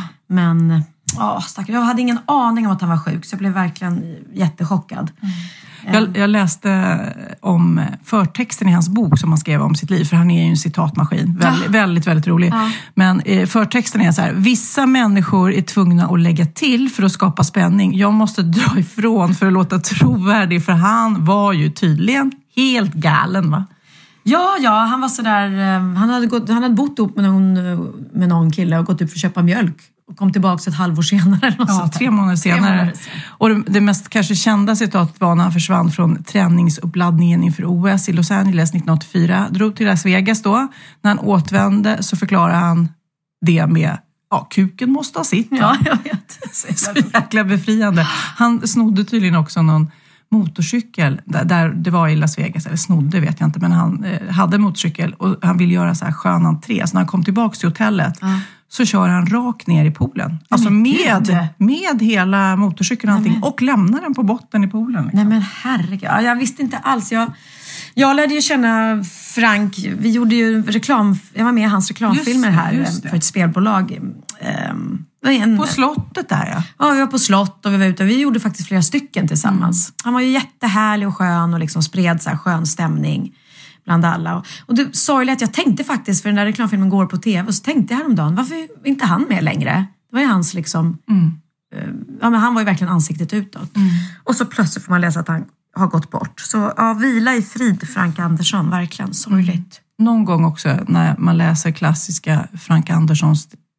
Men åh, stackare, jag hade ingen aning om att han var sjuk, så jag blev verkligen jättechockad. Mm. Jag, jag läste om förtexten i hans bok som han skrev om sitt liv, för han är ju en citatmaskin. Väldigt, ja. väldigt, väldigt rolig. Ja. Men eh, förtexten är så här: vissa människor är tvungna att lägga till för att skapa spänning. Jag måste dra ifrån för att låta trovärdig, för han var ju tydligen helt galen, va? Ja, ja, han var sådär, han hade, gått, han hade bott upp med någon, med någon kille och gått upp för att köpa mjölk. Och kom tillbaka ett halvår senare. Ja, tre månader senare. Tre månader senare. Och det, det mest kanske kända citatet var när han försvann från träningsuppladdningen inför O S i Los Angeles nittonhundraåttiofyra. Drog till Las Vegas då. När han återvände så förklarade han det med, ja, kuken måste ha sitt. Ja, jag vet. Så jäkla befriande. Han snodde tydligen också någon motorcykel där, där det var i Las Vegas, eller snodde vet jag inte, men han eh, hade motorcykel och han ville göra så här skön entré. Så när han kom tillbaka till hotellet ja. så kör han rakt ner i poolen. Alltså med, med hela motorcykeln och allting, och lämnar den på botten i poolen. Liksom. Nej men herregud, ja, jag visste inte alls. Jag, jag lärde ju känna Frank, vi gjorde ju reklam, jag var med i hans reklamfilmer det, här för ett spelbolag. Um, En, på slottet där, ja. Ja, vi var på slott och vi var ute. Vi gjorde faktiskt flera stycken tillsammans. Mm. Han var ju jättehärlig och skön och liksom spred så här skön stämning bland alla. Och, och det sorgliga att jag tänkte faktiskt, för den där reklamfilmen går på tv, och så tänkte jag häromdagen, varför är inte han med längre? Det var ju hans liksom, mm. uh, ja men han var ju verkligen ansiktet utåt. Mm. Och så plötsligt får man läsa att han har gått bort. Så ja, vila i frid, Frank Andersson, verkligen sorgligt. Mm. Någon gång också när man läser klassiska Frank Anderssons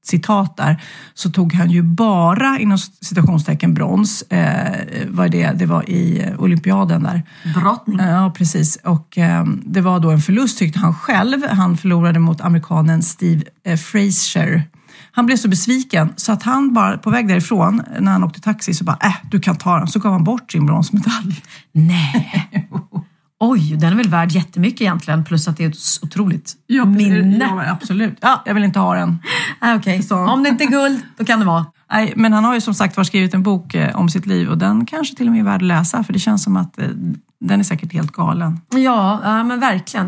citat där, så tog han ju bara inom citationstecken brons. Eh, vad det, det var i olympiaden där. Brottning. Ja, precis. Och eh, det var då en förlust tyckte han själv. Han förlorade mot amerikanen Steve eh, Frazier. Han blev så besviken så att han bara på väg därifrån när han åkte taxi så bara, äh, du kan ta den. Så gav han bort sin bronsmedalj. Nej. Oj, den är väl värd jättemycket egentligen. Plus att det är ett otroligt ja, minne. Ja, absolut. Ja, jag vill inte ha den. Ah, okej, okay. Om det inte är guld, då kan det vara. Nej, men han har ju som sagt var skrivit en bok eh, om sitt liv. Och den kanske till och med är värd att läsa. För det känns som att eh, den är säkert helt galen. Ja, ja men verkligen.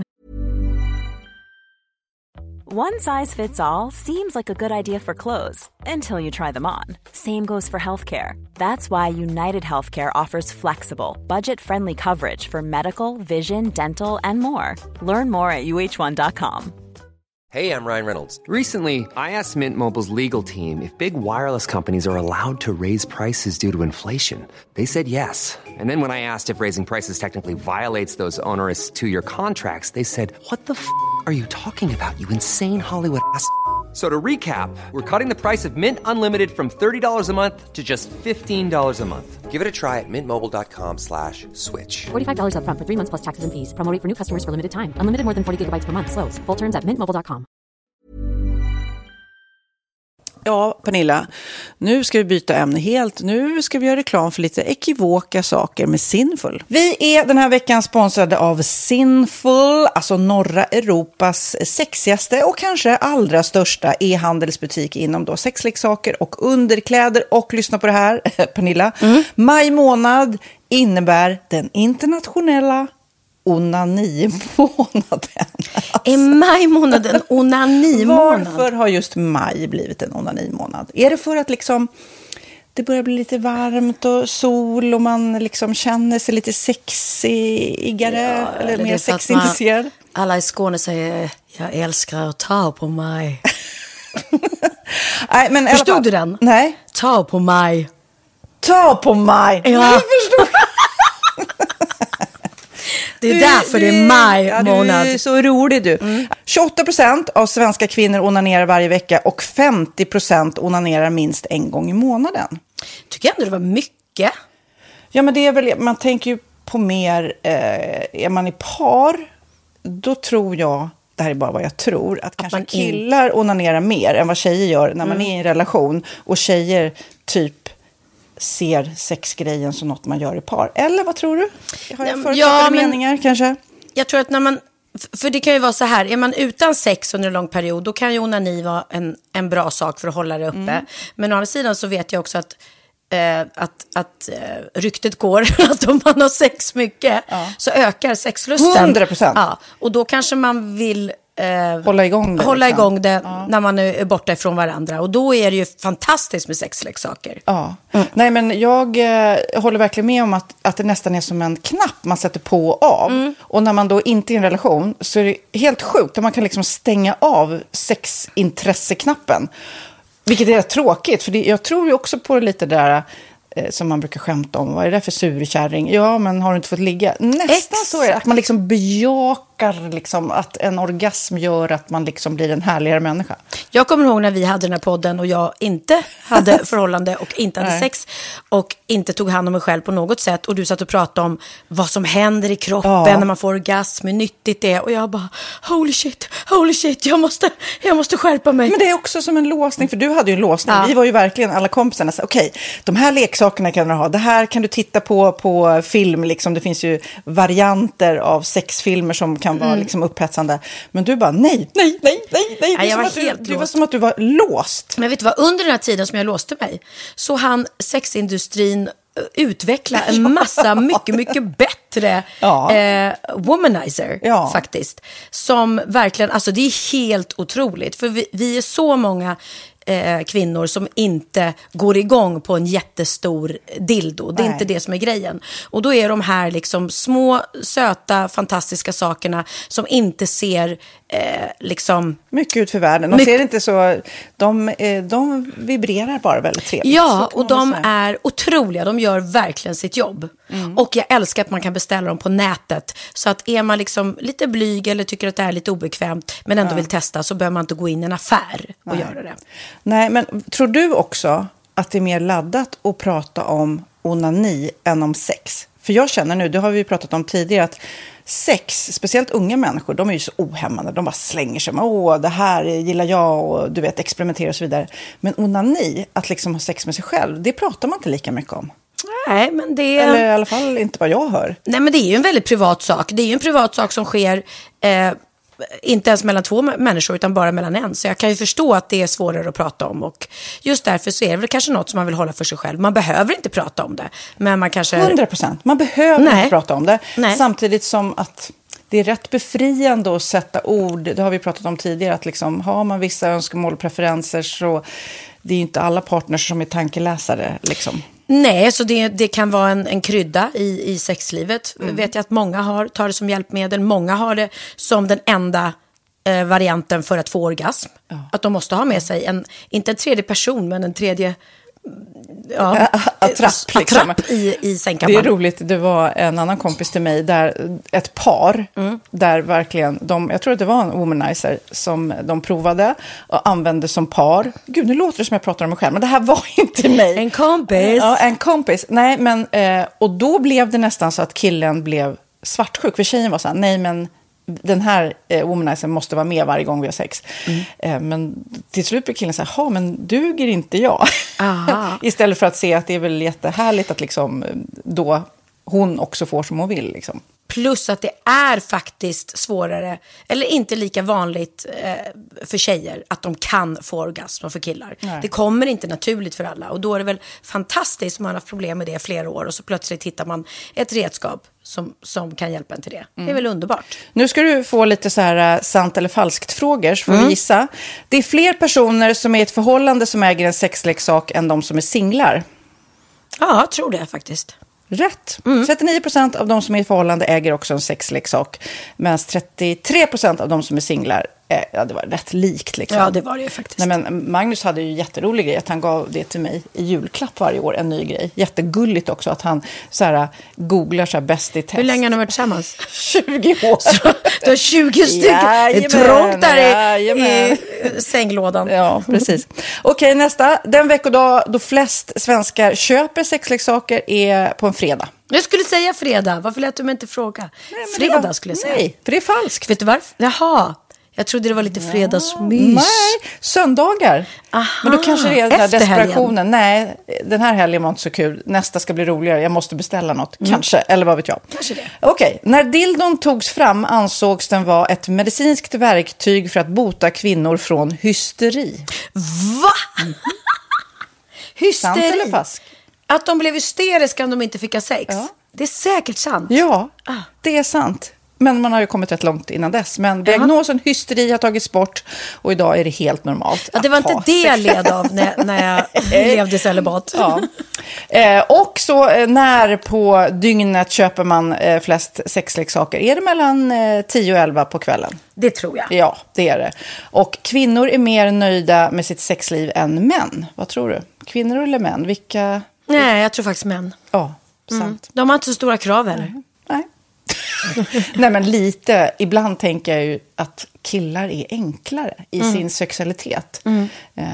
One size fits all seems like a good idea for clothes until you try them on. Same goes for healthcare. That's why United Healthcare offers flexible, budget-friendly coverage for medical, vision, dental, and more. Learn more at U H one dot com. Hey, I'm Ryan Reynolds. Recently, I asked Mint Mobile's legal team if big wireless companies are allowed to raise prices due to inflation. They said yes. And then when I asked if raising prices technically violates those onerous two-year contracts, they said, what the f*** are you talking about, you insane Hollywood ass f- So to recap, we're cutting the price of Mint Unlimited from thirty dollars a month to just fifteen dollars a month. Give it a try at mintmobile.com slash switch. forty-five dollars up front for three months plus taxes and fees. Promo rate for new customers for limited time. Unlimited more than forty gigabytes per month. Slows full terms at mint mobile dot com. Ja, Pernilla, nu ska vi byta ämne helt. Nu ska vi göra reklam för lite ekivoka saker med Sinful. Vi är den här veckan sponsrade av Sinful, alltså norra Europas sexigaste och kanske allra största e-handelsbutik inom då sexleksaker och underkläder. Och lyssna på det här, Pernilla. Mm. Maj månad innebär den internationella onani-månaden. Alltså. Är maj månad en onani-månad? Varför har just maj blivit en onani-månad? Är det för att liksom det börjar bli lite varmt och sol och man liksom känner sig lite sexigare ja, eller, eller mer sexintresserad? Alla i Skåne säger jag älskar att ta på mig. Nej, men förstod du den? Nej. Ta på mig. Ta på mig. Ja. Nej, förstod. Det är du, därför det är maj ja, månad. Du är så rolig du. Mm. tjugoåtta procent av svenska kvinnor onanerar varje vecka och femtio procent onanerar minst en gång i månaden. Tycker jag ändå det var mycket. Ja, men det är väl, man tänker ju på mer, eh, är man i par, då tror jag, det här är bara vad jag tror, att, att kanske killar in... onanerar mer än vad tjejer gör när man mm. är i en relation. Och tjejer typ ser sexgrejen som något man gör i par. Eller vad tror du? Har jag förutsatta ja, meningar kanske? Jag tror att när man, för det kan ju vara så här, är man utan sex under en lång period, då kan ju onani vara en, en bra sak för att hålla det uppe. Mm. Men å andra sidan så vet jag också att eh, att, att eh, ryktet går att om man har sex mycket ja. så ökar sexlusten. hundra procent. Ja, och då kanske man vill Eh, hålla igång det, hålla liksom. igång det ja. när man är borta ifrån varandra. Och då är det ju fantastiskt med sexleksaker. Ja. Mm. Nej, men jag eh, håller verkligen med om att, att det nästan är som en knapp man sätter på och av. Mm. Och när man då inte är i en relation så är det helt sjukt att man kan liksom stänga av sexintresseknappen. Vilket är tråkigt, för det, jag tror ju också på lite där som man brukar skämta om. Vad är det för surkärring? Ja, men har du inte fått ligga? Nästan Exakt. Så är det. Att man liksom bejakar liksom att en orgasm gör att man liksom blir en härligare människa. Jag kommer ihåg när vi hade den här podden och jag inte hade förhållande och inte hade sex och inte tog hand om mig själv på något sätt. Och du satt och pratade om vad som händer i kroppen ja. när man får orgasm, hur nyttigt det är. Och jag bara, holy shit, holy shit, jag måste, jag måste skärpa mig. Men det är också som en låsning, för du hade ju en låsning. Ja. Vi var ju verkligen alla kompisarna. Okej, okay, de här leksakerna kan du ha. Det här kan du titta på på film. Liksom. Det finns ju varianter av sexfilmer som kan vara mm. liksom upphetsande. Men du bara, nej, nej, nej, nej, nej. Det, jag var att helt du, det var som att du var låst. Men vet du vad, under den här tiden som jag låste mig så hann sexindustrin utveckla en massa mycket, mycket bättre ja. eh, womanizer ja. faktiskt. Som verkligen, alltså det är helt otroligt. För vi, vi är så många eh, kvinnor som inte går igång på en jättestor dildo. Det är Nej. inte det som är grejen. Och då är de här liksom små, söta, fantastiska sakerna som inte ser eh, liksom... Mycket ut för världen. De mycket... ser inte så... De, eh, de vibrerar bara väldigt trevligt. Ja, och de är otroliga. De gör verkligen sitt jobb. Mm. Och jag älskar att man kan beställa dem på nätet. Så att är man liksom lite blyg eller tycker att det är lite obekvämt men ändå ja. vill testa, så behöver man inte gå in i en affär och Nej. göra det. Nej, men tror du också att det är mer laddat att prata om onani än om sex? För jag känner nu, det har vi pratat om tidigare, att sex, speciellt unga människor, de är ju så ohämmande. De bara slänger sig med, åh, det här gillar jag, och du vet, experimentera och så vidare. Men onani, att liksom ha sex med sig själv, det pratar man inte lika mycket om. Nej, men det... Eller i alla fall inte vad jag hör. Nej, men det är ju en väldigt privat sak. Det är ju en privat sak som sker... Eh, inte ens mellan två människor utan bara mellan en. Så jag kan ju förstå att det är svårare att prata om, och just därför så är det väl kanske något som man vill hålla för sig själv. Man behöver inte prata om det, men man kanske... hundra procent. Man behöver Nej. inte prata om det. Nej. Samtidigt som att det är rätt befriande att sätta ord. Det har vi pratat om tidigare, att liksom, har man vissa önskemål och preferenser, så det är ju inte alla partners som är tankeläsare liksom. Nej, så det, det kan vara en, en krydda i, i sexlivet. Mm. Vet jag att många har, tar det som hjälpmedel. Många har det som den enda eh, varianten för att få orgasm. Ja. Att de måste ha med sig en, inte en tredje person, men en tredje... Ja, attrapp, liksom. attrapp i, i sängkammaren. Det är roligt, det var en annan kompis till mig där ett par mm. där verkligen de, jag tror att det var en womanizer som de provade och använde som par. Gud, nu låter det som jag pratar om mig själv, men det här var inte mig. En kompis. Ja, en kompis. Nej, men eh, och då blev det nästan så att killen blev svartsjuk, för tjejen var så här, nej men den här eh, womanizern måste vara med varje gång vi har sex. Mm. Eh, men till slut blir killen så här, ja men duger inte jag? Istället för att se att det är väl jättehärligt att liksom då hon också får som hon vill liksom. Plus att det är faktiskt svårare, eller inte lika vanligt eh, för tjejer att de kan få orgasm för killar. Nej. Det kommer inte naturligt för alla. Och då är det väl fantastiskt om man har haft problem med det flera år och så plötsligt hittar man ett redskap som, som kan hjälpa en till det. Mm. Det är väl underbart. Nu ska du få lite så här sant eller falskt frågor, så får mm. vi gissa. Det är fler personer som är i ett förhållande som äger en sexleksak än de som är singlar. Ja, jag tror det faktiskt. Rätt. Mm. trettionio procent av de som är i förhållande äger också en sexleksak. Medan trettiotre procent av de som är singlar, eh, ja det var rätt likt liksom. Ja, det var det ju faktiskt. Nej, men Magnus hade ju jätterolig grej att han gav det till mig i julklapp varje år, en ny grej. Jättegulligt också att han så här, googlar så här bäst i test. Hur länge har ni varit tillsammans? tjugo år. Så, du har tjugo stycken. Ja, det är trångt där i, i sänglådan. Ja, precis. Okej, nästa. Den veckodag då flest svenskar köper sexleksaker är på en fredag. Jag skulle säga fredag. Varför lät du mig inte fråga? Nej, fredag var, skulle jag säga. Nej, för det är falskt. Vet du varför? Jaha. Jag trodde det var lite fredagsmys. Ja, nej, söndagar. Aha, men då kanske det är den här desperationen. Helgen. Nej, den här helgen var inte så kul. Nästa ska bli roligare. Jag måste beställa något. Mm. Kanske, eller vad vet jag. Kanske det. Okej, när dildon togs fram ansågs den vara ett medicinskt verktyg för att bota kvinnor från hysteri. Va? Mm. Hysteri? Sant eller falskt? Att de blev hysteriska om de inte fick ha sex. Ja. Det är säkert sant. Ja, ah. det är sant. Men man har ju kommit rätt långt innan dess. Men diagnosen hysteri har tagits bort och idag är det helt normalt. Ja, det var inte det jag led av när, när jag levde i celibat. Ja. Eh, och så eh, när på dygnet köper man eh, flest sexleksaker? Är det mellan eh, tio och elva på kvällen? Det tror jag. Ja, det är det. Och kvinnor är mer nöjda med sitt sexliv än män. Vad tror du? Kvinnor eller män? Vilka... Nej, jag tror faktiskt män. Ja, sant. Mm. De har inte så stora krav heller. Mm. Nej. Nej, men lite. Ibland tänker jag ju att killar är enklare i mm. sin sexualitet. Mm.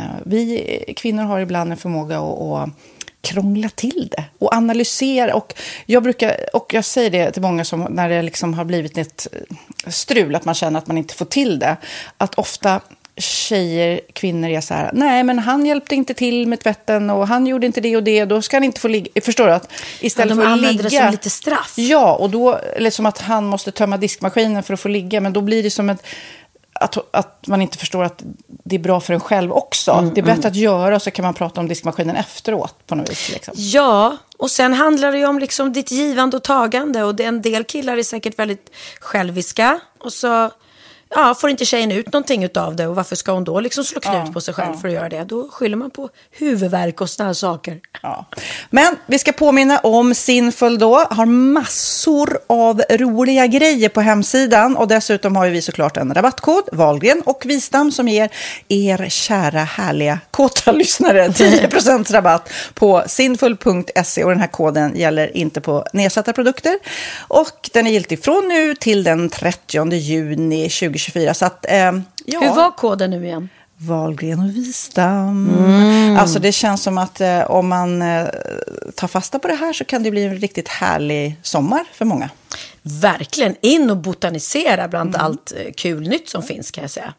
Vi kvinnor har ibland en förmåga att, att krångla till det och analysera. Och jag brukar, och jag säger det till många som när det liksom har blivit ett strul, att man känner att man inte får till det. Att ofta tjejer, kvinnor är så här, nej men han hjälpte inte till med tvätten och han gjorde inte det och det, då ska han inte få ligga. Förstår du? Att istället ja, de för att använder ligga, det som lite straff. Ja, och då eller som att han måste tömma diskmaskinen för att få ligga, men då blir det som ett att, att man inte förstår att det är bra för en själv också. Mm, det är bättre mm. att göra, och så kan man prata om diskmaskinen efteråt på något vis. Liksom. Ja, och sen handlar det ju om liksom ditt givande och tagande, och en del killar är säkert väldigt själviska, och så ja, får inte tjejen ut någonting utav det och varför ska hon då liksom slå knut ja, på sig själv ja. för att göra det? Då skyller man på huvudvärk och sådana saker. Ja. Men vi ska påminna om Sinful då, har massor av roliga grejer på hemsidan och dessutom har ju vi såklart en rabattkod, Wahlgren och Wistam, som ger er kära härliga kåta lyssnare tio procent rabatt på sinful punkt se och den här koden gäller inte på nedsatta produkter och den är giltig från nu till den trettionde juni tjugohundratjugofyra. Så att, eh, ja. Hur var koden nu igen? Wahlgren och Wistam. Mm. Alltså det känns som att eh, om man eh, tar fasta på det här så kan det bli en riktigt härlig sommar för många. Verkligen, in och botanisera bland mm. allt eh, kul nytt som finns kan jag säga.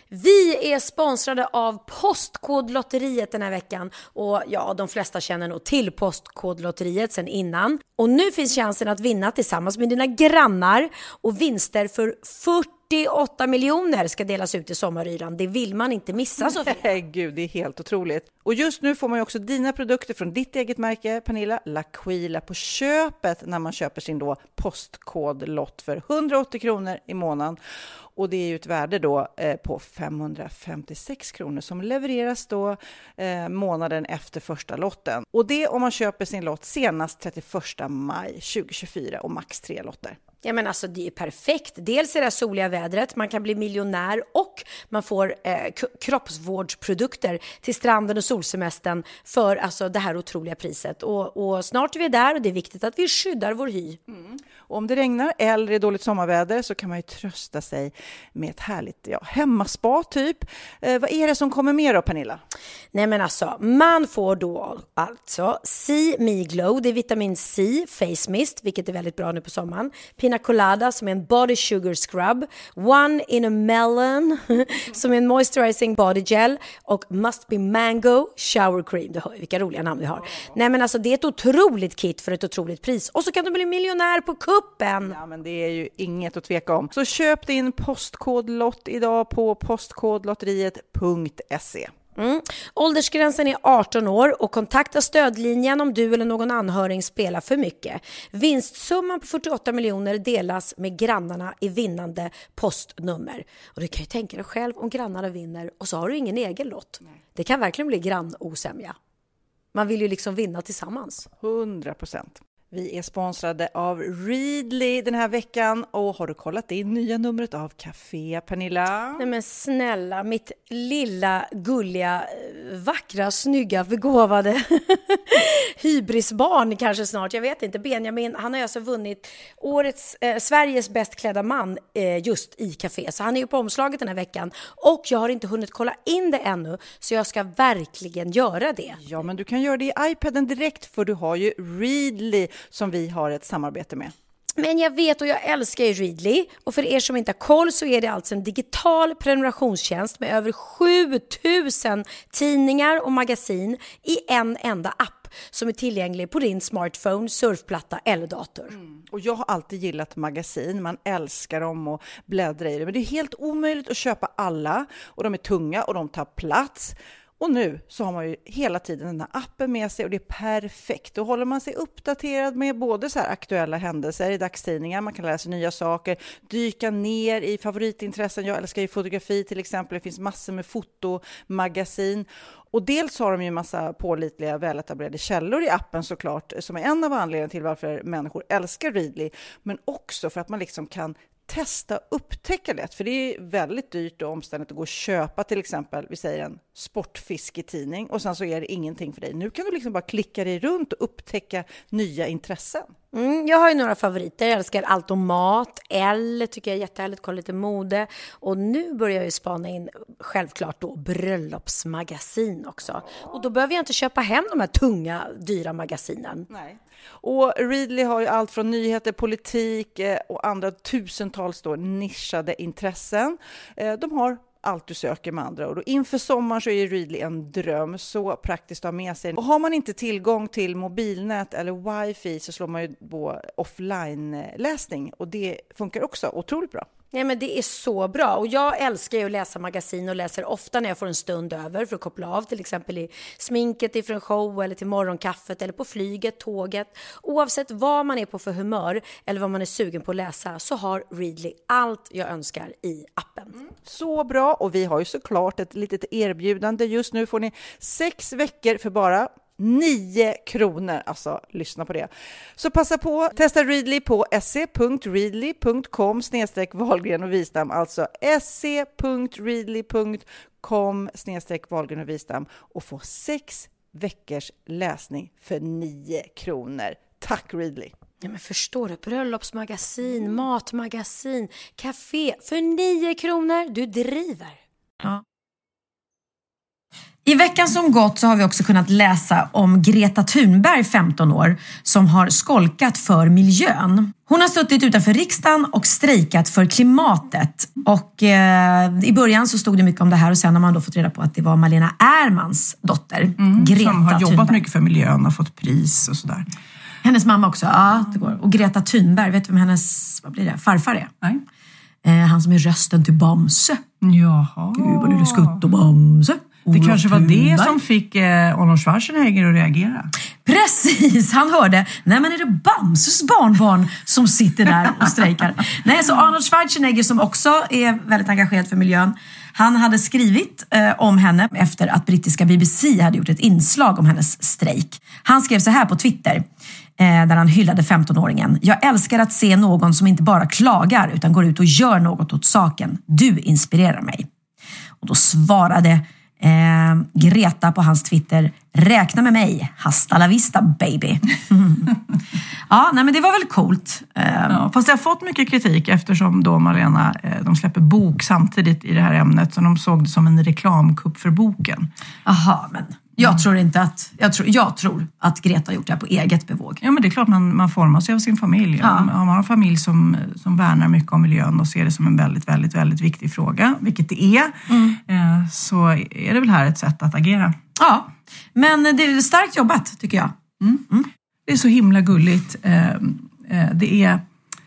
Vi är sponsrade av Postkodlotteriet den här veckan och ja, de flesta känner nog till Postkodlotteriet sedan innan. Och nu finns chansen att vinna tillsammans med dina grannar och vinster för fyrtioåtta miljoner ska delas ut i sommaryran. Det vill man inte missa, Sofia. Nej, gud, det är helt otroligt. Och just nu får man ju också dina produkter från ditt eget märke, Pernilla, L'Aquila, på köpet när man köper sin då postkodlott för hundraåttio kronor i månaden. Och det är ju ett värde då eh, på femhundrafemtiosex kronor som levereras då eh, månaden efter första lotten. Och det om man köper sin lott senast trettioförsta maj tjugohundratjugofyra och max tre lotter. Ja, men alltså det är perfekt. Dels är det soliga vädret, man kan bli miljonär och man får eh, k- kroppsvårdsprodukter till stranden och solsemestern för alltså det här otroliga priset. Och, och snart är vi där och det är viktigt att vi skyddar vår hy. Mm. Och om det regnar eller är dåligt sommarväder så kan man ju trösta sig med ett härligt ja, hemmaspa typ. Eh, vad är det som kommer med då, Pernilla? Nej men alltså, man får då alltså C Me Glow, det är vitamin C, face mist, vilket är väldigt bra nu på sommaren. Pina Colada som är en body sugar scrub, One in a Melon som är en moisturizing body gel och Must Be Mango shower cream. Du hör ju vilka roliga namn vi har. Nej men alltså det är ett otroligt kit för ett otroligt pris och så kan du bli miljonär på kuppen. Ja men det är ju inget att tveka om. Så köp din postkodlott idag på postkodlotteriet punkt se. Mm. Åldersgränsen är arton år och kontakta stödlinjen om du eller någon anhörig spelar för mycket. Vinstsumman på fyrtioåtta miljoner delas med grannarna i vinnande postnummer. Och du kan ju tänka dig själv om grannarna vinner och så har du ingen egen lott. Nej. Det kan verkligen bli grannosämja. Man vill ju liksom vinna tillsammans. hundra procent. Vi är sponsrade av Readly den här veckan och har du kollat in nya numret av Café, Pernilla? Nej men snälla, mitt lilla, gulliga, vackra, snygga, begåvade hybrisbarn kanske snart, jag vet inte. Benjamin, han har alltså vunnit årets, eh, Sveriges bäst klädda man eh, just i Café. Så han är ju på omslaget den här veckan och jag har inte hunnit kolla in det ännu så jag ska verkligen göra det. Ja men du kan göra det i iPaden direkt för du har ju Readly som vi har ett samarbete med. Men jag vet och jag älskar ju Readly och för er som inte har koll så är det alltså en digital prenumerationstjänst med över sjutusen tidningar och magasin i en enda app som är tillgänglig på din smartphone, surfplatta eller dator. Mm. Och jag har alltid gillat magasin, man älskar dem och bläddra i det men det är helt omöjligt att köpa alla och de är tunga och de tar plats. Och nu så har man ju hela tiden den här appen med sig och det är perfekt. Då håller man sig uppdaterad med både så här aktuella händelser i dagstidningar. Man kan lära sig nya saker, dyka ner i favoritintressen. Jag älskar ju fotografi till exempel. Det finns massor med fotomagasin. Och dels har de ju en massa pålitliga, väletablerade källor i appen såklart. Som är en av anledningarna till varför människor älskar Readly. Men också för att man liksom kan testa upptäcka lätt, för det är väldigt dyrt och omständigt att gå och köpa till exempel, vi säger en sportfisketidning och sen så är det ingenting för dig. Nu kan du liksom bara klicka dig runt och upptäcka nya intressen. Mm, jag har ju några favoriter. Jag älskar allt om mat. Elle tycker jag är jättehärligt. Kolla lite mode. Och nu börjar jag ju spana in självklart då bröllopsmagasin också. Och då behöver jag inte köpa hem de här tunga, dyra magasinen. Nej. Och Readly har ju allt från nyheter, politik och andra tusentals då nischade intressen. De har allt du söker med andra. Och inför sommaren så är Readly en dröm, så praktiskt att ha med sig. Och har man inte tillgång till mobilnät eller wifi så slår man ju på offline-läsning och det funkar också otroligt bra. Nej, men det är så bra. Och jag älskar ju att läsa magasin och läser ofta när jag får en stund över för att koppla av. Till exempel i sminket ifrån en show eller till morgonkaffet eller på flyget, tåget. Oavsett vad man är på för humör eller vad man är sugen på att läsa så har Readly allt jag önskar i appen. Mm. Så bra, och vi har ju såklart ett litet erbjudande. Just nu får ni sex veckor för bara nio kronor. Alltså, lyssna på det. Så passa på, testa Readly på se punkt readly punkt com snedstreck Wahlgren och Wistam. Alltså se punkt readly punkt com snedstreck Wahlgren och Wistam och få sex veckors läsning för nio kronor. Tack Readly! Ja, men förstår du? Bröllopsmagasin, matmagasin, café för nio kronor. Du driver. Ja. I veckan som gått så har vi också kunnat läsa om Greta Thunberg, femton år, som har skolkat för miljön. Hon har suttit utanför riksdagen och strejkat för klimatet. Och eh, i början så stod det mycket om det här och sen har man då fått reda på att det var Malena Ärmans dotter, mm, Greta som har jobbat Thunberg. mycket för miljön och fått pris och sådär. Hennes mamma också, ja det går. Och Greta Thunberg, vet du vem hennes, vad blir det, farfar är? Nej. Eh, han som är rösten till Bamse. Jaha. Gud vad det är skutt och Bamse. Det kanske var Thunberg. det som fick eh, Arnold Schwarzenegger att reagera. Precis, han hörde, nej men är det Bamses barnbarn som sitter där och strejkar? Nej, så Arnold Schwarzenegger som också är väldigt engagerad för miljön, han hade skrivit eh, om henne efter att brittiska B B C hade gjort ett inslag om hennes strejk. Han skrev så här på Twitter, eh, där han hyllade femtonåringen. Jag älskar att se någon som inte bara klagar utan går ut och gör något åt saken. Du inspirerar mig. Och då svarade Eh, Greta på hans Twitter, räkna med mig, hasta la vista baby. Mm. Ja, nej men det var väl coolt. eh, Ja, fast jag har fått mycket kritik eftersom då Malena, eh, de släpper bok samtidigt i det här ämnet, så de såg det som en reklamkupp för boken. Aha, men jag tror inte att jag tror, jag tror att Greta har gjort det här på eget bevåg. Ja, men det är klart man, man formar sig av sin familj. Ja. Om man har en familj som, som värnar mycket om miljön och ser det som en väldigt, väldigt, väldigt viktig fråga, vilket det är, mm. eh, så är det väl här ett sätt att agera. Ja, men det är starkt jobbat tycker jag. Mm. Mm. Det är så himla gulligt. Eh, eh, det är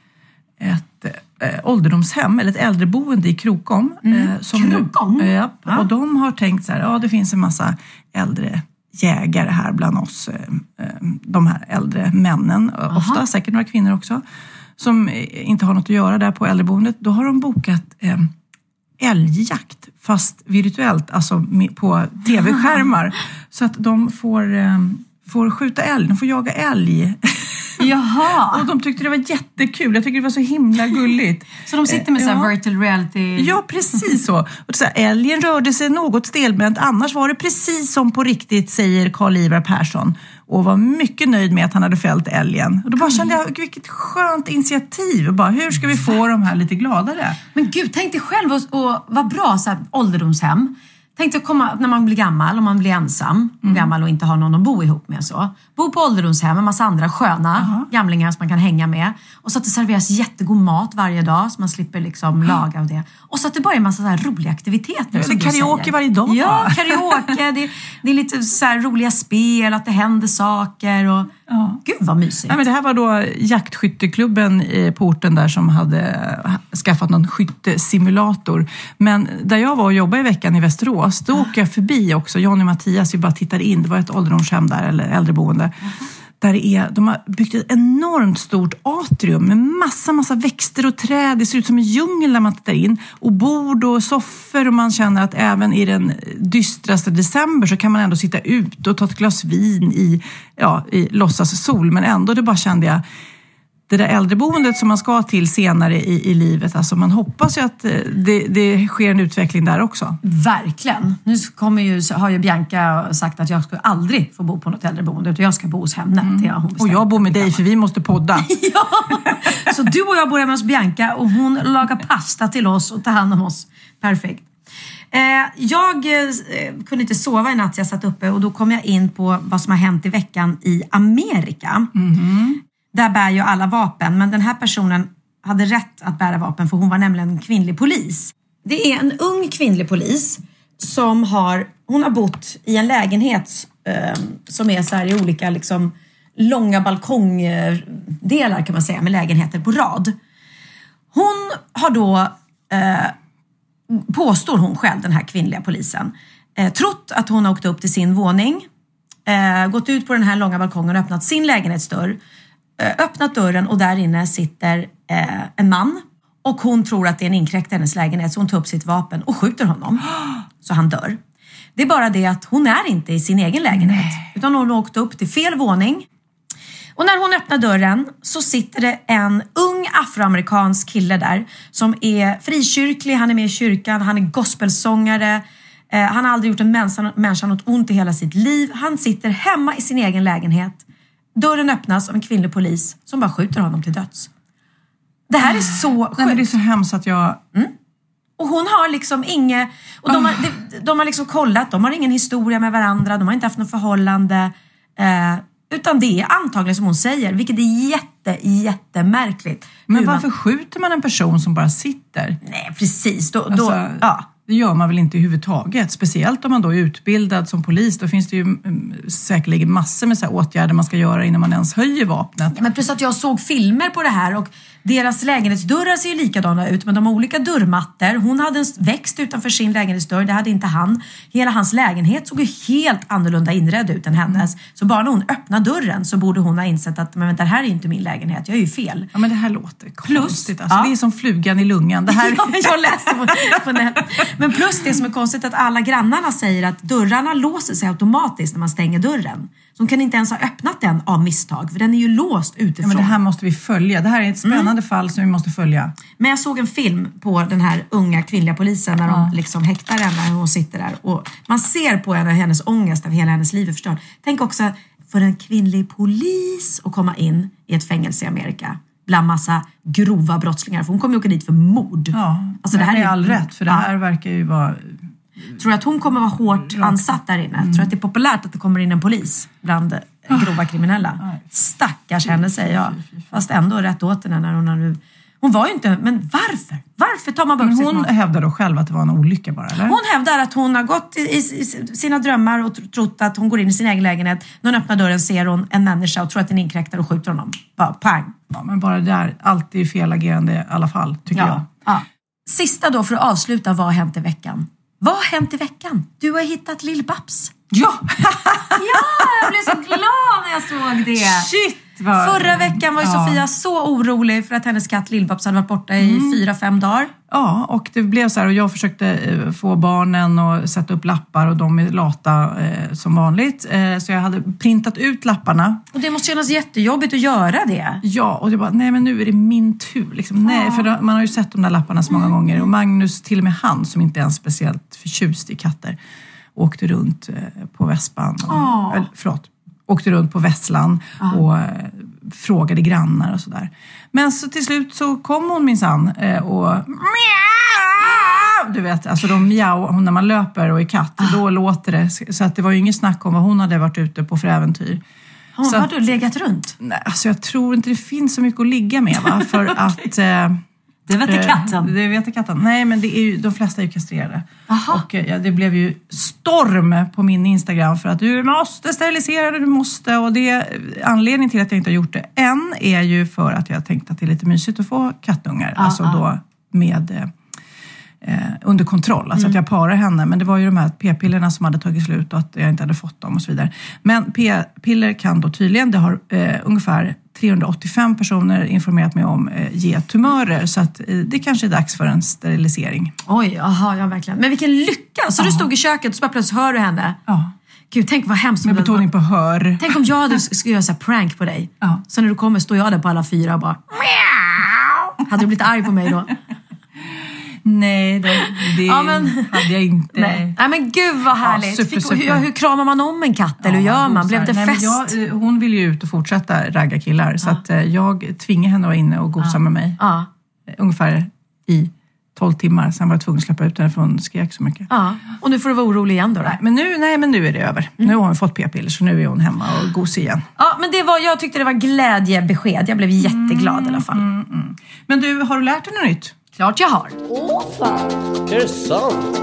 ett eh, ålderdomshem eller ett äldreboende i Krokom. Mm. Eh, som Krokom? Nu, ja, ja. Och de har tänkt så här, ja det finns en massa äldre jägare här bland oss. Eh, de här äldre männen, Aha. ofta säkert några kvinnor också, som inte har något att göra där på äldreboendet. Då har de bokat eh, älgjakt fast virtuellt, alltså på tv-skärmar. Så att de får, eh, får skjuta älg, de får jaga älg. Jaha. Och de tyckte det var jättekul. Jag tycker det var så himla gulligt. Så de sitter med så här ja. virtual reality? Ja, precis så. Och så här, älgen rörde sig något stelbent. Annars var det precis som på riktigt, säger Carl-Ivar Persson. Och var mycket nöjd med att han hade fällt älgen. Och då bara kände jag, vilket skönt initiativ. Och bara, hur ska vi få de här lite gladare? Men gud, tänk dig själv och, och vad bra så här, ålderdomshem. Tänk dig att komma när man blir gammal och man blir ensam. Mm. Gammal och inte har någon att bo ihop med. Så. Bo på ålderdomshem med massa andra sköna uh-huh. gamlingar som man kan hänga med. Och så att det serveras jättegod mat varje dag så man slipper liksom uh-huh. laga och det. Och så att det bara är en massa så här roliga aktiviteter. Ja, det är karaoke varje dag. Ja, karaoke. det, det är lite så här roliga spel, att det händer saker. Och, uh-huh. Gud vad mysigt. Ja, men det här var då jaktskytteklubben på orten där som hade skaffat någon skyttesimulator. Men där jag var och jobbade i veckan i Västerås, då åker jag förbi också. Johnny och Mattias, vi bara tittade in. Det var ett ålderdomshem där, eller äldreboende. Mm. Där det är, de har byggt ett enormt stort atrium med massa, massa växter och träd. Det ser ut som en djungel när man tittar in. Och bord och soffor, och man känner att även i den dystraste december så kan man ändå sitta ut och ta ett glas vin i, ja, i låtsas sol. Men ändå, det bara kände jag, det där äldreboendet som man ska till senare i, i livet, alltså man hoppas ju att det, det sker en utveckling där också. Verkligen. Nu kommer ju, har ju Bianca sagt att jag ska aldrig få bo på något äldreboende, utan jag ska bo hos henne. Mm. Det har hon och jag bor med dig för vi måste podda. Ja, så du och jag bor hemma hos Bianca och hon lagar pasta till oss och tar hand om oss. Perfekt. Eh, jag eh, kunde inte sova i natt, jag satt uppe och då kom jag in på vad som har hänt i veckan i Amerika. Mm. Där bär ju alla vapen, men den här personen hade rätt att bära vapen för hon var nämligen en kvinnlig polis. Det är en ung kvinnlig polis som har, hon har bott i en lägenhet eh, som är så här i olika liksom långa balkongdelar kan man säga, med lägenheter på rad. Hon har då, eh, påstår hon själv, den här kvinnliga polisen, eh, trott att hon har åkt upp till sin våning, eh, gått ut på den här långa balkongen och öppnat sin lägenhetsdörr. Eh, öppnat dörren och där inne sitter eh, en man. Och hon tror att det är en inkräktare i hennes lägenhet, så hon tar upp sitt vapen och skjuter honom. Så han dör. Det är bara det att hon är inte i sin egen lägenhet. Nej. Utan hon har åkt upp till fel våning. Och när hon öppnar dörren så sitter det en ung afroamerikansk kille där. Som är frikyrklig, han är med i kyrkan, han är gospelsångare. Eh, han har aldrig gjort en människa, människa något ont i hela sitt liv. Han sitter hemma i sin egen lägenhet. Dörren öppnas av en kvinnlig polis som bara skjuter honom till döds. Det här är så sjukt. Nej, men det är så hemskt att jag... Mm. Och hon har liksom inget... Och de har, de, de har liksom kollat, de har ingen historia med varandra, de har inte haft något förhållande. Eh, utan det är antagligen som hon säger, vilket är jätte, jättemärkligt. Men varför man... skjuter man en person som bara sitter? Nej, precis. Då, alltså, då, ja. Det gör man väl inte i huvudtaget. Speciellt om man då är utbildad som polis. Då finns det ju um, säkerligen massor med så här åtgärder man ska göra innan man ens höjer vapnet. Ja, men plus att jag såg filmer på det här och deras lägenhetsdörrar ser ju likadana ut, men de har olika dörrmattor. Hon hade en växt utanför sin lägenhetsdörr, det hade inte han. Hela hans lägenhet såg ju helt annorlunda inredd ut än hennes. Så bara när hon öppnade dörren så borde hon ha insett att men vänta, det här är inte min lägenhet, jag är ju fel. Ja, men det här låter plus, konstigt. Alltså, ja. Det är som flugan i lungan. Det här... ja, jag läste på, på nät. Men plus det som är konstigt att alla grannarna säger att dörrarna låser sig automatiskt när man stänger dörren. Så de kan inte ens ha öppnat den av misstag, för den är ju låst utifrån. Ja, men det här måste vi följa. Det här är ett spännande mm. fall som vi måste följa. Men jag såg en film på den här unga kvinnliga polisen när de ja. liksom häktar henne och hon sitter där. Och man ser på henne hennes ångest av hela hennes liv är förstörd. Tänk också för en kvinnlig polis att komma in i ett fängelse i Amerika bland massa grova brottslingar. För hon kommer ju åka dit för mord. Ja, alltså, det här är är all rätt. För det här ja. verkar ju vara... Tror du att hon kommer vara hårt ansatt där inne? Mm. Tror du att det är populärt att det kommer in en polis bland grova kriminella? Stackars henne, säger jag. Fast ändå rätt åt henne när hon har nu... Hon var ju inte... Men varför? Varför tar man bara upp sitt Hon hävdar då själv att det var en olycka bara, eller? Hon hävdar att hon har gått i, i sina drömmar och trott att hon går in i sin egen lägenhet. När hon öppnar dörren ser hon en människa och tror att den inkräktar och skjuter honom. Bara pang. Ja, men bara där, allt är fel agerande i alla fall, tycker ja. jag. Ja. Sista då för att avsluta, vad har hänt i veckan? Vad har hänt i veckan? Du har hittat Lill-Babs. Ja! ja, jag blev så glad när jag såg det. Shit! Vad... Förra veckan var ju ja. Sofia så orolig för att hennes katt Lill-Babs hade varit borta i mm. fyra, fem dagar. Ja, och det blev så här, och jag försökte få barnen och sätta upp lappar och de är lata eh, som vanligt. Eh, så jag hade printat ut lapparna. Och det måste kännas jättejobbigt att göra det. Ja, och det bara, nej men nu är det min tur. Liksom. Nej, för då, man har ju sett de där lapparna så många mm. gånger. Och Magnus, till och med han som inte är speciellt förtjust i katter, åkte runt eh, på Vespan. Och, oh. eller, förlåt, åkte runt på Västland oh. och eh, frågade grannar och sådär. Men så till slut så kom hon minsann eh, och du vet, alltså de mjau, när man löper och är katt, ah. då låter det. Så att det var ju ingen snack om vad hon hade varit ute på för äventyr. Hon så har du legat runt? Nej, alltså jag tror inte det finns så mycket att ligga med, va? För att... Eh, det vet katten. Det vet katten. Nej, men det är ju, de flesta är ju kastrerade. Aha. Och ja, det blev ju storm på min Instagram för att du måste sterilisera det, du måste. Och det, anledningen till att jag inte har gjort det än är ju för att jag tänkte att det är lite mysigt att få kattungar. Ah, alltså ah. då med... Eh, under kontroll, alltså mm. att jag parar henne. Men det var ju de här p-pillerna som hade tagit slut och att jag inte hade fått dem och så vidare. Men p-piller kan då tydligen, det har eh, ungefär trehundraåttiofem personer informerat mig om eh, ge tumörer. Så att eh, det kanske är dags för en sterilisering. Oj, aha, ja verkligen. Men vilken lycka! Så ja. Du stod i köket och så bara plötsligt hör du henne. Ja. Gud, tänk vad hemskt. Med betoning på hör. Tänk om jag hade, skulle göra så här prank på dig. Ja. Så när du kommer står jag där på alla fyra och bara... Hade du blivit arg på mig då? Nej, det, det ja, men, hade jag inte. Nej, nej men gud vad härligt. Ja, super, super. Hur, hur kramar man om en katt? Ja, eller hur gör man? Blev det nej, fest? Jag, hon vill ju ut och fortsätta ragga killar. Ja. Så att jag tvingar henne att vara inne och gosa ja. med mig. Ja. Ungefär i tolv timmar. Sen var jag tvungen att släppa ut henne för hon skrek så mycket. Ja. Och nu får du vara orolig igen då? då? Nej, men nu, nej, men nu är det över. Mm. Nu har hon fått p-piller så nu är hon hemma och gos igen. Ja, men det var, jag tyckte det var glädjebesked. Jag blev jätteglad mm, i alla fall. Mm, mm. Men du, har du lärt dig något nytt? Klart jag har. Åh fan. Är det sant?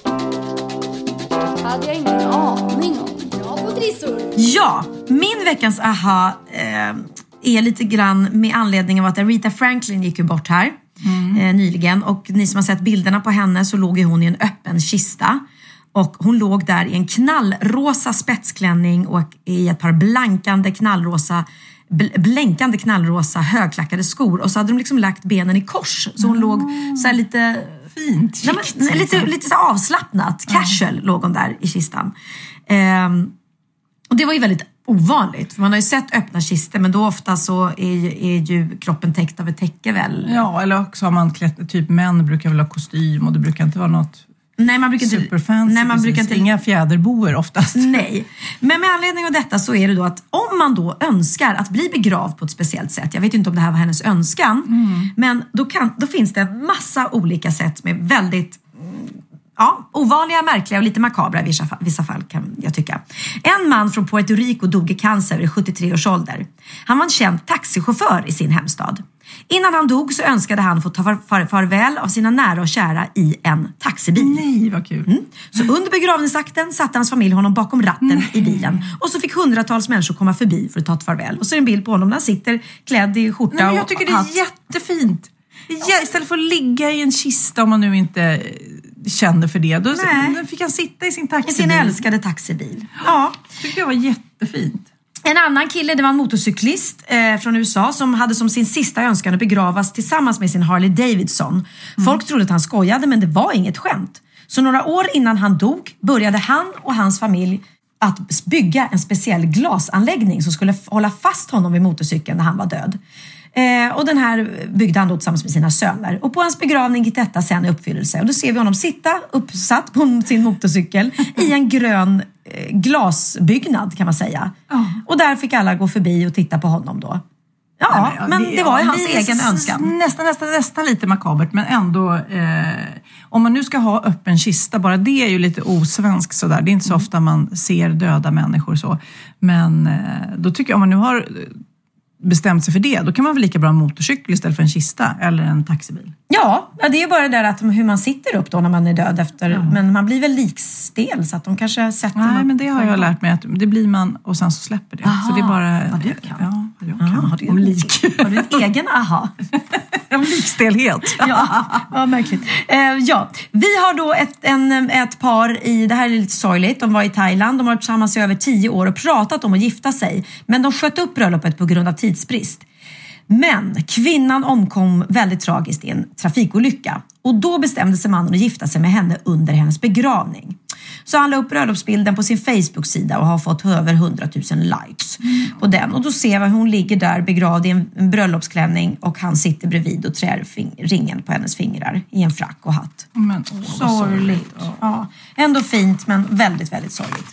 Hade jag ingen aning om. Jag får trissor. Ja, min veckans aha eh, är lite grann med anledning av att Aretha Franklin gick ju bort här. mm. eh, nyligen. Och ni som har sett bilderna på henne, så låg hon i en öppen kista. Och hon låg där i en knallrosa spetsklänning och i ett par blankande knallrosa, bl- blänkande knallrosa högklackade skor. Och så hade de liksom lagt benen i kors. Så hon mm. låg så här lite... Fint. Nej, men, lite, lite så avslappnat. Casual mm. låg hon där i kistan. Ehm, och det var ju väldigt ovanligt. För man har ju sett öppna kister, men då ofta så är, är ju kroppen täckt av ett täcke väl. Ja, eller också har man klätt, typ män brukar väl ha kostym och det brukar inte vara något... Nej, man brukar inte, superfancy. Nej, man brukar inte, inga fjäderboer oftast. Nej, men med anledning av detta så är det då att om man då önskar att bli begravd på ett speciellt sätt. Jag vet inte om det här var hennes önskan. Mm. Men då, kan, då finns det en massa olika sätt som är väldigt ja, ovanliga, märkliga och lite makabra i vissa, vissa fall kan jag tycka. En man från Puerto Rico dog i cancer i sjuttiotre års ålder. Han var en känd taxichaufför i sin hemstad. Innan han dog så önskade han få ta far- far- farväl av sina nära och kära i en taxibil. Nej, vad kul. Mm. Så under begravningsakten satte hans familj honom bakom ratten Nej. i bilen. Och så fick hundratals människor komma förbi för att ta ett farväl. Och så är det en bild på honom när han sitter klädd i skjorta. Nej, men jag tycker det är hatt. Jättefint. Istället för att ligga i en kista om man nu inte känner för det. Då Nej. fick han sitta i sin taxibil. I sin älskade taxibil. Ja, tycker jag var jättefint. En annan kille, det var en motorcyklist eh, från U S A som hade som sin sista önskan att begravas tillsammans med sin Harley Davidson. Mm. Folk trodde att han skojade, men det var inget skämt. Så några år innan han dog började han och hans familj att bygga en speciell glasanläggning som skulle hålla fast honom vid motorcykeln när han var död. Eh, och den här byggde han då tillsammans med sina söner. Och på hans begravning gick detta sen i uppfyllelse. Och då ser vi honom sitta uppsatt på sin motorcykel i en grön eh, glasbyggnad kan man säga. Oh. Och där fick alla gå förbi och titta på honom då. Ja, Nej, men, men det, det var ju hans egen önskan. Nästan, nästan, nästan lite makabert, men ändå... Eh, om man nu ska ha öppen kista, bara det är ju lite osvensk sådär. Det är inte så ofta man ser döda människor så. Men eh, då tycker jag, om man nu har... bestämt sig för det, då kan man väl lika bra en motorcykel istället för en kista eller en taxibil. Ja, det är ju bara det där att hur man sitter upp då när man är död efter, ja. Men man blir väl likstel så att de kanske sätter... Nej, man... men det har jag lärt mig att det blir man och sen så släpper det. Aha, så det är bara... vad du kan. Ja, vad jag aha, kan. Har du, om lik. Har du en egen aha? Om likstelhet. Ja, vad märkligt. Eh, ja, vi har då ett, en, ett par i, det här är lite sorgligt, de var i Thailand, de har varit tillsammans i över tio år och pratat om att gifta sig, men de sköt upp bröllopet på grund av tidsbrist. Men kvinnan omkom väldigt tragiskt i en trafikolycka. Och då bestämde sig mannen att gifta sig med henne under hennes begravning. Så han la upp bröllopsbilden på sin Facebook-sida och har fått över hundratusen likes mm. på den. Och då ser vi hur hon ligger där begravd i en, en bröllopsklänning och han sitter bredvid och trär fing- ringen på hennes fingrar i en frack och hatt. Men, åh, sorgligt. Ja. Ändå fint, men väldigt, väldigt sorgligt.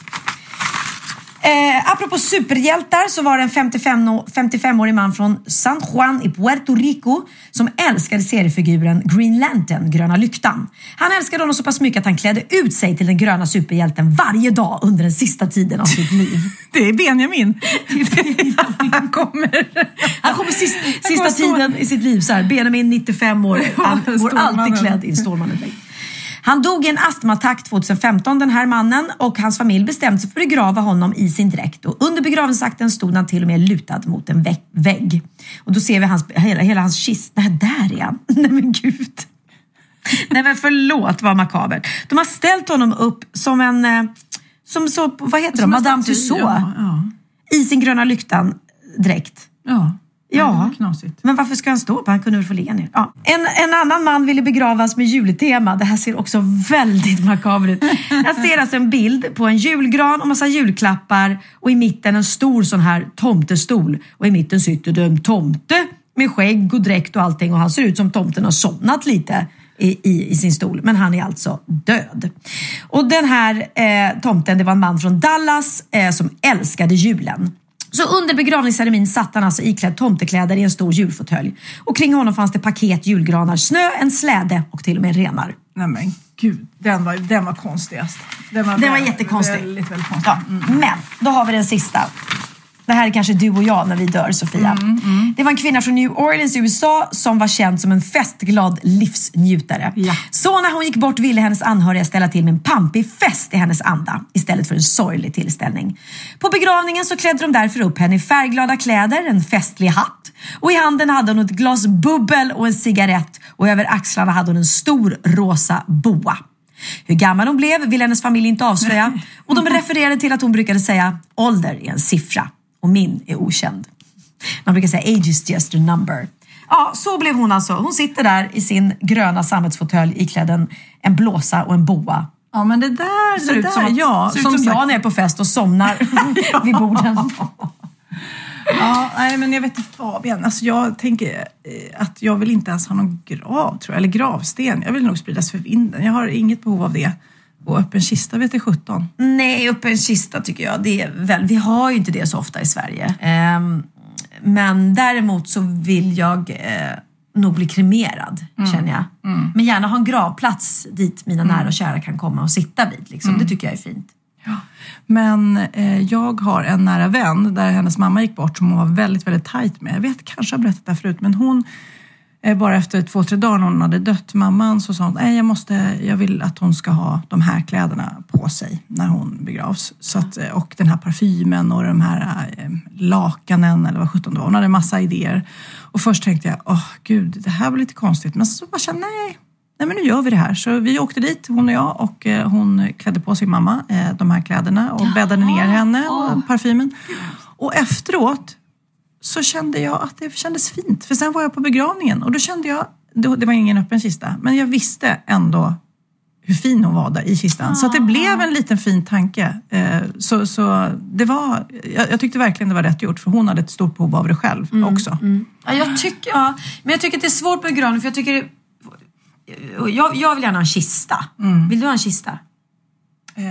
Eh, apropå superhjältar så var det en femtiofem-årig man från San Juan i Puerto Rico som älskade seriefiguren Green Lantern, gröna lyktan. Han älskade honom så pass mycket att han klädde ut sig till den gröna superhjälten varje dag under den sista tiden av sitt liv. Det är Benjamin. Han kommer Han kommer sist, sista kommer tiden i sitt liv så här. Benjamin, nittiofem år, han går alltid klädd i Stålmannen. Han dog i en astmaattack tjugohundrafemton, den här mannen, och hans familj bestämde sig för att begrava honom i sin dräkt. Och under begravningsakten stod han till och med lutad mot en vä- vägg. Och då ser vi hans, hela, hela hans kist. Nej, där är han. Nej men gud. Nej men förlåt, vad makabert. De har ställt honom upp som en, som så, vad heter det? Madame Tussauds. Ja, ja. I sin gröna lyktan dräkt. Ja. Ja, men varför ska han stå upp? Han kunde väl få ligga ner. Ja. En, en annan man ville begravas med jultema. Det här ser också väldigt makabert ut. Jag ser alltså en bild på en julgran och massa julklappar. Och i mitten en stor sån här tomtestol. Och i mitten sitter det en tomte med skägg och dräkt och allting. Och han ser ut som tomten har somnat lite i, i, i sin stol. Men han är alltså död. Och den här eh, tomten, det var en man från Dallas eh, som älskade julen. Så under begravningsceremonin satt han alltså iklädd tomtekläder i en stor julfåtölj. Och kring honom fanns det paket, julgranar, snö, en släde och till och med renar. Nej men gud, den var, den var konstigast. Den var, den var jättekonstig. Väldigt, väldigt konstig. Ja, mm. Men, då har vi den sista. Det här är kanske du och jag när vi dör, Sofia. Mm, mm. Det var en kvinna från New Orleans i U S A som var känd som en festglad livsnjutare. Ja. Så när hon gick bort ville hennes anhöriga ställa till med en pampig fest i hennes anda istället för en sorglig tillställning. På begravningen så klädde de därför upp henne i färgglada kläder, en festlig hatt, och i handen hade hon ett glas bubbel och en cigarett, och över axlarna hade hon en stor rosa boa. Hur gammal hon blev vill hennes familj inte avslöja, och de refererade till att hon brukade säga ålder är en siffra och min är okänd. Man brukar säga age is just a number. Ja, så blev hon alltså. Hon sitter där i sin gröna sammetsfåtölj iklädd en, en blåsa och en boa. Ja, men det där, ser det ut där, som, att, ja, ser ut som som sagt. jag när jag är på fest och somnar vid borden. Ja, nej, men jag vet inte, Fabian. Alltså jag tänker eh, att jag vill inte ens ha någon grav, tror jag. Eller gravsten. Jag vill nog spridas för vinden. Jag har inget behov av det. Och öppen kista vet jag sjutton. Nej, öppen kista tycker jag. Det är väl, vi har ju inte det så ofta i Sverige. Um, men däremot så vill jag eh, nog bli kremerad, mm. känner jag. Mm. Men gärna ha en gravplats dit mina mm. nära och kära kan komma och sitta vid. Liksom. Mm. Det tycker jag är fint. Ja. Men eh, jag har en nära vän där hennes mamma gick bort som hon var väldigt, väldigt tajt med. Jag vet, kanske har berättat det förut, men hon eh, bara efter två, tre dagar när hon hade dött mamman så sa hon, nej jag måste, jag vill att hon ska ha de här kläderna på sig när hon begravs. Så att, och den här parfymen och de här eh, lakanen eller vad sjutton det var. Hon hade en massa idéer. Och först tänkte jag, åh oh, gud, det här var lite konstigt. Men så bara kände jag, nej. Nej, men nu gör vi det här. Så vi åkte dit, hon och jag, och eh, hon klädde på sin mamma eh, de här kläderna och bäddade ner henne och parfymen. Och efteråt så kände jag att det kändes fint. För sen var jag på begravningen och då kände jag, det var ingen öppen kista, men jag visste ändå hur fin hon var där i kistan. Så att det blev en liten fin tanke. Eh, så, så det var, jag, jag tyckte verkligen det var rätt gjort, för hon hade ett stort behov av det själv mm, också. Mm. Ja, jag tycker, ja, men jag tycker att det är svårt med begravning, för jag tycker det, Jag, jag vill gärna ha en kista. Mm. Vill du ha en kista? Eh,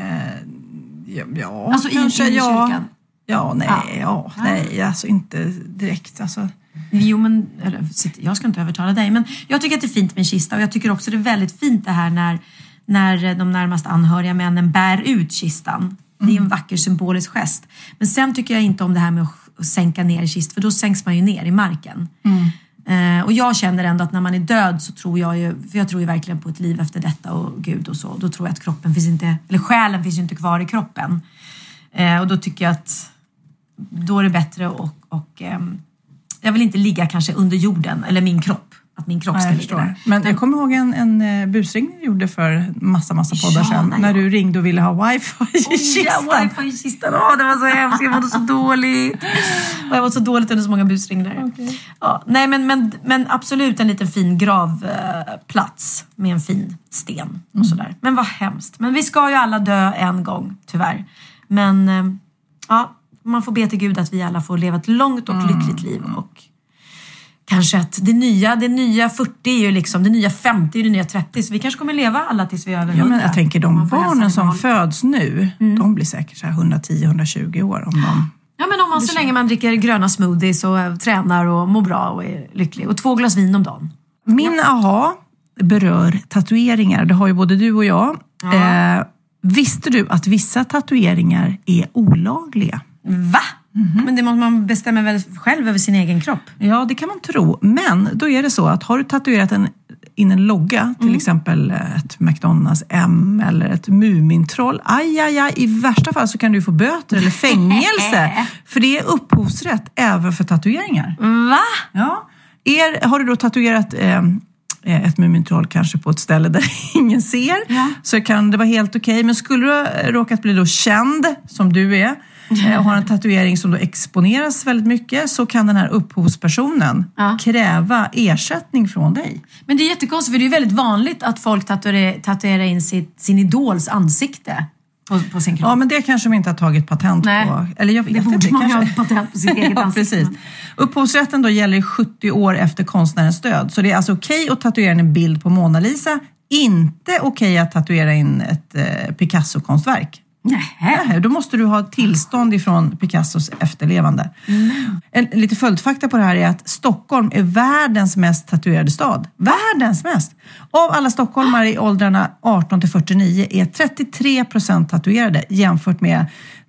ja, ja, alltså kanske, i, i ja. kyrkan? Ja, nej, ja, ja, nej, alltså inte direkt. Alltså. Jo, men eller, jag ska inte övertala dig, men jag tycker att det är fint med en kista, och jag tycker också det är väldigt fint det här när, när de närmast anhöriga männen bär ut kistan. Mm. Det är en vacker symbolisk gest. Men sen tycker jag inte om det här med att sänka ner i kist, för då sänks man ju ner i marken. Mm. Uh, och jag känner ändå att när man är död så tror jag ju, för jag tror ju verkligen på ett liv efter detta och Gud och så, då tror jag att kroppen finns inte, eller själen finns ju inte kvar i kroppen. Uh, och då tycker jag att då är det bättre och, och um, jag vill inte ligga kanske under jorden, eller min kropp, att min kropp ska ja, ligga där. Men jag kommer ihåg en, en busring du gjorde för massa, massa poddar ja, sedan, nej, när ja. du ringde och ville ha wifi i oh, kistan. Ja, wifi i kistan. Åh, det var så hemskt, jag mådde så dåligt. Och jag var så dåligt under så många busringare. Okay. Ja, nej, men, men, men absolut en liten fin gravplats med en fin sten och sådär. Men vad hemskt. Men vi ska ju alla dö en gång, tyvärr. Men ja, man får be till Gud att vi alla får leva ett långt och lyckligt liv, och kanske att det nya, det nya fyrtio är ju liksom, det nya femtio är det nya trettio. Så vi kanske kommer leva alla tills vi är över hundra. Ja, men jag tänker de barnen som föds nu, mm. de blir säkert så här hundratio till hundratjugo år. Om de... Ja, men om man så länge man dricker gröna smoothies och äh, tränar och mår bra och är lycklig. Och två glas vin om dagen. Min ja. aha berör tatueringar. Det har ju både du och jag. Ja. Eh, visste du att vissa tatueringar är olagliga? Va? Mm-hmm. Men det måste man bestämma väl själv över sin egen kropp? Ja, det kan man tro. Men då är det så att har du tatuerat en, in en logga, till mm. exempel ett McDonalds M eller ett Mumintroll, aj, aj, aj, i värsta fall så kan du få böter eller fängelse. För det är upphovsrätt även för tatueringar. Va? Ja. Er, har du då tatuerat eh, ett Mumintroll kanske på ett ställe där ingen ser, ja. så kan det vara helt okej. Okay. Men skulle du råkat bli då känd, som du är, och har en tatuering som då exponeras väldigt mycket, så kan den här upphovspersonen ja. kräva ersättning från dig. Men det är jättekonstigt, för det är väldigt vanligt att folk tatuerar, tatuerar in sitt, sin idols ansikte på, på sin kropp. Ja, men det kanske man inte har tagit patent Nej. på. Eller jag vet det borde inte, man kanske. ha patent på sitt eget ja, ansikte. Precis. Upphovsrätten då gäller sjuttio år efter konstnärens död. Så det är alltså okej att tatuera en bild på Mona Lisa. Inte okej att tatuera in ett eh, Picasso-konstverk. Nej, då måste du ha tillstånd ifrån Picassos efterlevande. Mm. En, lite följdfakta på det här är att Stockholm är världens mest tatuerade stad. Världens mest! Av alla stockholmare i åldrarna arton till fyrtionio är trettiotre procent tatuerade, jämfört med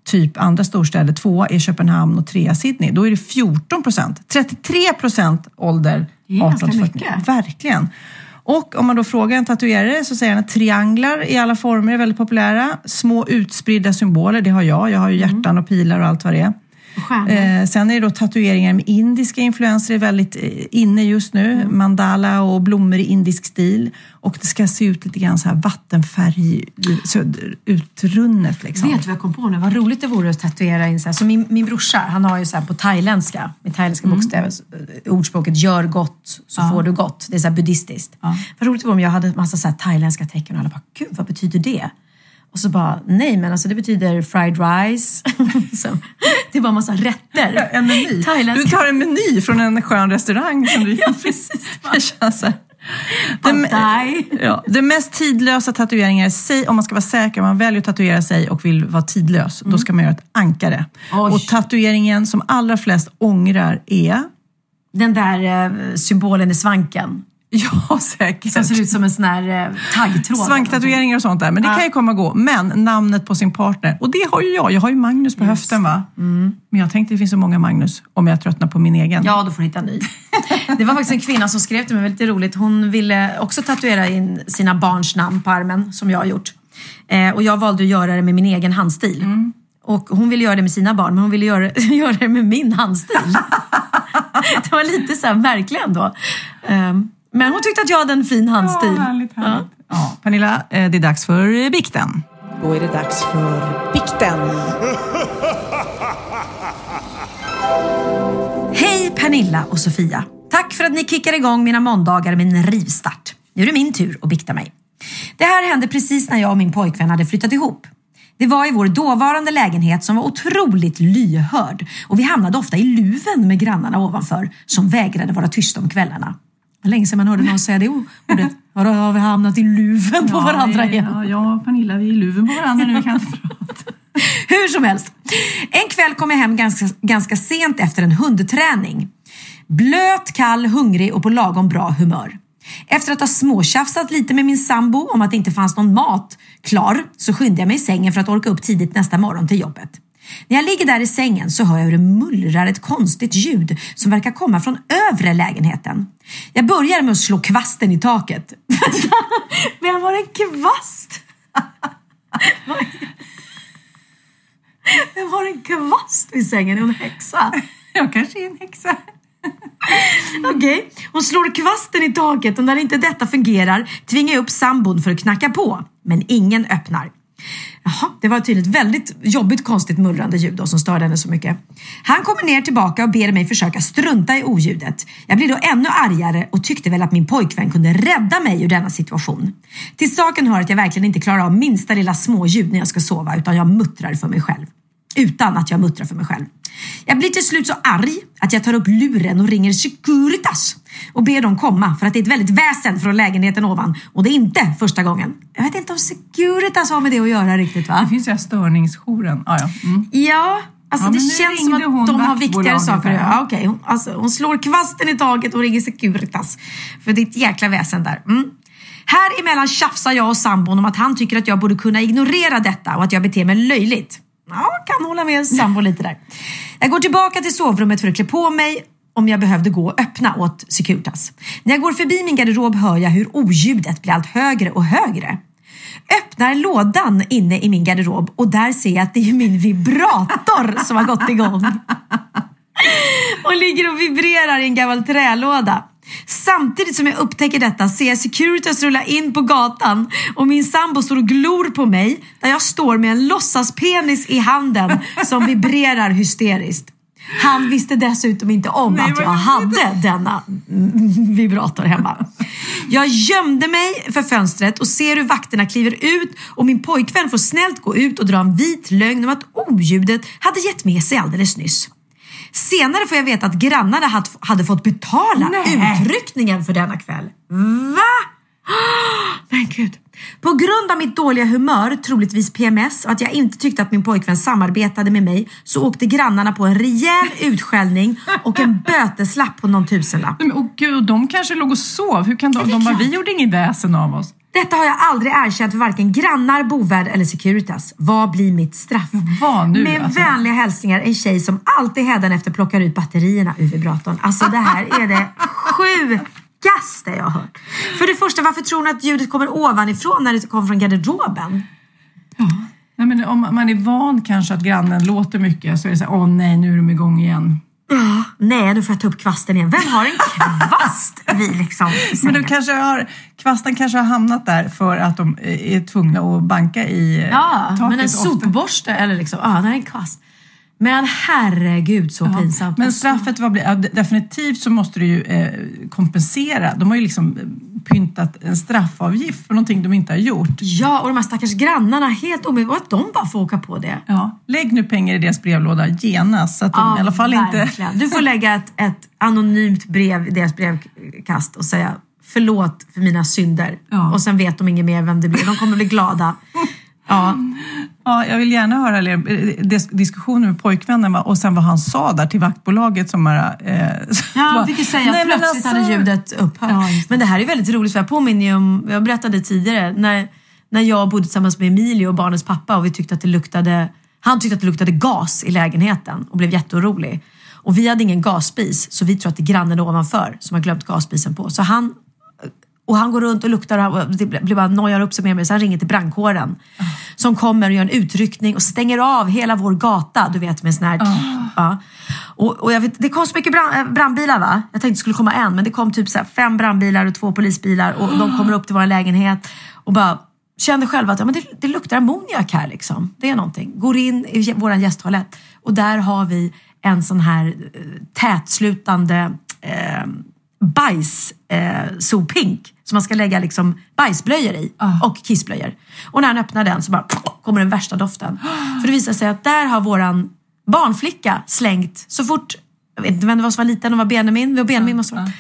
typ andra storstäder. Tvåa är Köpenhamn och trea Sydney. Då är det fjorton procent. trettiotre procent ålder arton till fyrtionio. Verkligen. Och om man då frågar en tatuerare så säger han att trianglar i alla former är väldigt populära. Små utspridda symboler, det har jag. Jag har ju hjärtan och pilar och allt vad det är. Eh, sen är det då tatueringar med indiska influenser är väldigt eh, inne just nu. Mm. Mandala och blommor i indisk stil. Och det ska se ut lite grann så här vattenfärg så, utrunnet liksom. Vet du vad jag kom på nu? Vad roligt det vore att tatuera in så här. Så min, min brorsa, han har ju så här på thailändska, med thailändska mm. bokstäver, ordspråket gör gott så ja. får du gott. Det är så här buddhistiskt. Ja. Vad roligt det vore om jag hade en massa så här thailändska tecken och alla bara, gud vad betyder det? Och så bara, nej men alltså det betyder fried rice. Det är bara en massa rätter. Ja, en meny. Du tar en meny från en skön restaurang. Som du... ja, precis. Det känns så. Det, ja, det mest tidlösa tatueringar i sig, om man ska vara säker, om man väljer att tatuera sig och vill vara tidlös, mm. då ska man göra ett ankare. Oj. Och tatueringen som allra flest ångrar är... Den där eh, symbolen i svanken. Ja, säkert. Som ser ut som en sån här eh, taggtråd. Svanktatueringar och sånt där. Men det ja. kan ju komma och gå. Men namnet på sin partner. Och det har ju jag. Jag har ju Magnus på Just. höften va? Mm. Men jag tänkte det finns så många Magnus. Om jag tröttnar på min egen. Ja, då får du hitta en ny. Det var faktiskt en kvinna som skrev till mig väldigt roligt. Hon ville också tatuera in sina barns namn på armen. Som jag har gjort. Eh, och jag valde att göra det med min egen handstil. Mm. Och hon ville göra det med sina barn. Men hon ville göra, göra det med min handstil. Det var lite så här märkligt ändå. Um, Men hon tyckte att jag hade en fin handstil. Ja, härligt, härligt. Ja. Ja, Pernilla, det är dags för bikten. Då är det dags för bikten. Hej Pernilla och Sofia. Tack för att ni kickar igång mina måndagar med en rivstart. Nu är det min tur att bikta mig. Det här hände precis när jag och min pojkvän hade flyttat ihop. Det var i vår dåvarande lägenhet som var otroligt lyhörd. Och vi hamnade ofta i luven med grannarna ovanför som vägrade vara tysta om kvällarna. Länge sedan man hörde någon säga det ordet. Då har vi hamnat i luven på ja, varandra igen. Ja, ja, Pernilla, vi är i luven på varandra nu. Vi kan inte prata. Hur som helst. En kväll kom jag hem ganska, ganska sent efter en hundträning. Blöt, kall, hungrig och på lagom bra humör. Efter att ha småtjafsat lite med min sambo om att det inte fanns någon mat klar så skyndade jag mig i sängen för att orka upp tidigt nästa morgon till jobbet. När jag ligger där i sängen så hör jag hur det mullrar ett konstigt ljud som verkar komma från övre lägenheten. Jag börjar med att slå kvasten i taket. Vem har en kvast? Vem har en kvast i sängen? Är hon häxa? Jag kanske är en häxa. Okej, okay. Hon slår kvasten i taket och när inte detta fungerar tvingar jag upp sambon för att knacka på. Men ingen öppnar. Jaha, det var tydligt väldigt jobbigt, konstigt mullrande ljud då, som störde henne så mycket. Han kommer ner tillbaka och ber mig försöka strunta i oljudet. Jag blir då ännu argare och tyckte väl att min pojkvän kunde rädda mig ur denna situation. Till saken hör att jag verkligen inte klarar av minsta lilla småljud när jag ska sova utan jag muttrar för mig själv. Utan att jag muttrar för mig själv. Jag blir till slut så arg att jag tar upp luren och ringer Securitas och ber dem komma för att det är ett väldigt väsen från lägenheten ovan och det är inte första gången. Jag vet inte om Securitas har med det att göra riktigt va? Det finns ju störningsjouren. Ah, ja, mm. ja, alltså ja, det känns som att de har viktigare saker att göra. Ja, okay. hon, alltså, hon slår kvasten i taget och ringer Securitas för det är ett jäkla väsen där. Mm. Här emellan tjafsar jag och sambon om att han tycker att jag borde kunna ignorera detta och att jag beter mig löjligt. Ja, kan hålla med sambo lite där. Jag går tillbaka till sovrummet för att klä på mig om jag behövde gå och öppna åt Securitas. När jag går förbi min garderob hör jag hur oljudet blir allt högre och högre. Öppnar lådan inne i min garderob och där ser jag att det är min vibrator som har gått igång. Och ligger och vibrerar i en gammal trälåda. Samtidigt som jag upptäcker detta ser jag Securitas rulla in på gatan och min sambo står och glor på mig där jag står med en låtsaspenis i handen som vibrerar hysteriskt. Han visste dessutom inte om Nej, att jag hade denna vibrator hemma. Jag gömde mig för fönstret och ser hur vakterna kliver ut och min pojkvän får snällt gå ut och dra en vit lögn om att oljudet hade gett med sig alldeles nyss. Senare får jag veta att grannarna hade fått betala Nej. utryckningen för denna kväll. Va? Men gud. På grund av mitt dåliga humör, troligtvis P M S, och att jag inte tyckte att min pojkvän samarbetade med mig så åkte grannarna på en rejäl utskällning och en böteslapp på någon tusenlapp. Men åh gud, de kanske låg och sov. Hur kan de? De bara, vi gjorde ingen väsen av oss. Detta har jag aldrig erkänt för varken grannar, bovärd eller Securitas. Vad blir mitt straff? Vad nu, Med alltså? vänliga hälsningar, en tjej som alltid hädanefter plockar ut batterierna ur vibratorn. Alltså det här är det sjukaste jag har hört. För det första, varför tror ni att ljudet kommer ovanifrån när det kommer från garderoben? Ja. Nej, men om man är van kanske att grannen låter mycket så är det så här, åh nej, nu är de igång igen. Ja, nej, nu får jag ta upp kvasten igen. Vem har en kvast vid liksom? Men du kanske har, kvasten kanske har hamnat där för att de är tvungna att banka i ja, taket. Men en sopborste eller liksom, ja, det är en kvast. Men herregud så ja, pinsamt. Men straffet var bli, ja, definitivt så måste du ju eh, kompensera. De har ju liksom pyntat en straffavgift för någonting de inte har gjort. Ja, och de här stackars grannarna, helt omöjligt att de bara får åka på det. Ja, lägg nu pengar i deras brevlåda genast så att de ja, i alla fall verkligen. inte... Du får lägga ett, ett anonymt brev i deras brevkast och säga förlåt för mina synder. Ja. Och sen vet de inget mer vem det blir. De kommer bli glada. Ja. Ja, jag vill gärna höra diskussionen med pojkvännen och sen vad han sa där till vaktbolaget som bara... Eh, ja, han fick ju säga att plötsligt alltså... hade ljudet upphört. Ja, men det här är väldigt roligt för jag påminner ju om, jag berättade tidigare, när, när jag bodde tillsammans med Emilio och barnens pappa och vi tyckte att det luktade, han tyckte att det luktade gas i lägenheten och blev jätteorolig. Och vi hade ingen gasspis så vi tror att det är grannen ovanför som har glömt gasspisen på. Så han... Och han går runt och luktar och det blir bara nojar upp sig med mig. Så han ringer till brandkåren. Oh. Som kommer och gör en utryckning och stänger av hela vår gata. Du vet med sån här... Oh. Ja. Och, och jag vet, det kom så mycket brand, brandbilar va? Jag tänkte det skulle komma en. Men det kom typ så här fem brandbilar och två polisbilar. Och oh. de kommer upp till vår lägenhet. Och bara kände själva att ja, men det, det luktar ammoniak här liksom. Det är någonting. Går in i vår gästtoalett. Och där har vi en sån här uh, tätslutande... Uh, bajs eh, så pink som man ska lägga liksom bajsblöjor i oh. och kissblöjor. Och när han öppnar den så bara kommer den värsta doften. För det visar sig att där har våran barnflicka slängt så fort, jag vet inte vem det var som var liten och var Benjamin, vi var Benjamin måste vara.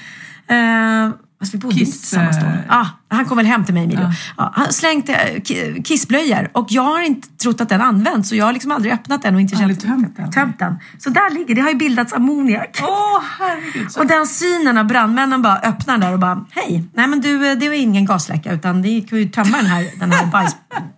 Eh, Fast vi bodde inte tillsammans då. Ah, han kom väl hem till mig, Emilio. Ja. Ah, han slängde äh, kissblöjor. Och jag har inte trott att den används. Så jag har liksom aldrig öppnat den och inte känt tömt den. tömt den. Så där ligger, det har ju bildats ammoniak. Åh, herregud. Och den synen av brandmännen bara öppnar där och bara, hej, nej men du, det var ingen gasläcka utan det kan ju tömma den här, den här bajs...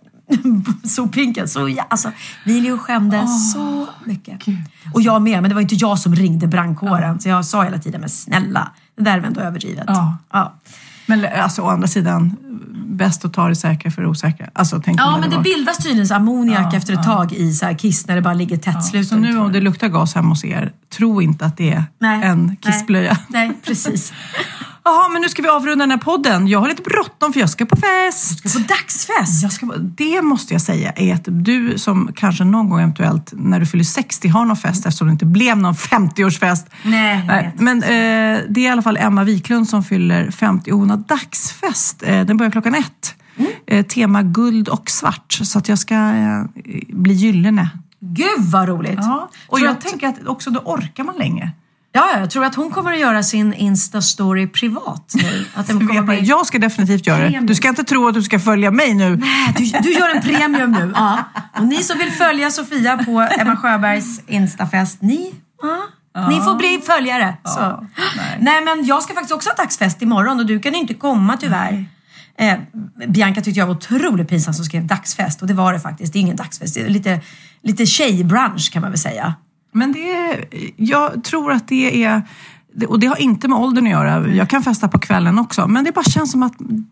sopinken. Så ja, alltså, Emilio skämde oh, så mycket. Gud. Och jag med, men det var inte jag som ringde brandkåren. Oh. Så jag sa hela tiden, men snälla, det där är ändå överdrivet. Oh. Ja. Men alltså å andra sidan, bäst att ta det säkra för det osäkra. Alltså, tänk ja, det men det var... bildas tydligen ammoniak ja, efter ett ja. tag i så här kiss när det bara ligger tätt slut. Ja, så nu om det luktar gas hemma hos er, tro inte att det är nej, en kissblöja. Nej, nej precis. Jaha, men nu ska vi avrunda den här podden. Jag har lite bråttom för jag ska på fest. Du ska på dagsfest? Jag ska, det måste jag säga är att du som kanske någon gång eventuellt när du fyller sextio har någon fest eftersom det inte blev någon femtioårsfest. Nej, jag vet. Men eh, det är i alla fall Emma Wiklund som fyller femtio och hon har dagsfest. Eh, den börjar klockan ett. Mm. Eh, tema guld och svart. Så att jag ska eh, bli gyllene. Gud vad roligt. Ja. Och jag, jag tänker att också då orkar man länge. Ja, jag tror att hon kommer att göra sin Insta-story privat nu. Att den kommer bli... Jag ska definitivt göra det. Du ska inte tro att du ska följa mig nu. Nej, du, du gör en premium nu. Ja. Och ni som vill följa Sofia på Emma Sjöbergs Instafest, ni, ja, ja. ni får bli följare. Ja. Så. Nej. Nej, men jag ska faktiskt också ha dagsfest imorgon och du kan inte komma tyvärr. Eh, Bianca tyckte jag var otroligt pinsam som skrev dagsfest. Och det var det faktiskt. Det är ingen dagsfest. Det är lite, lite tjejbrunch kan man väl säga. Men det är, jag tror att det är, och det har inte med åldern att göra. Jag kan festa på kvällen också. Men det bara känns som att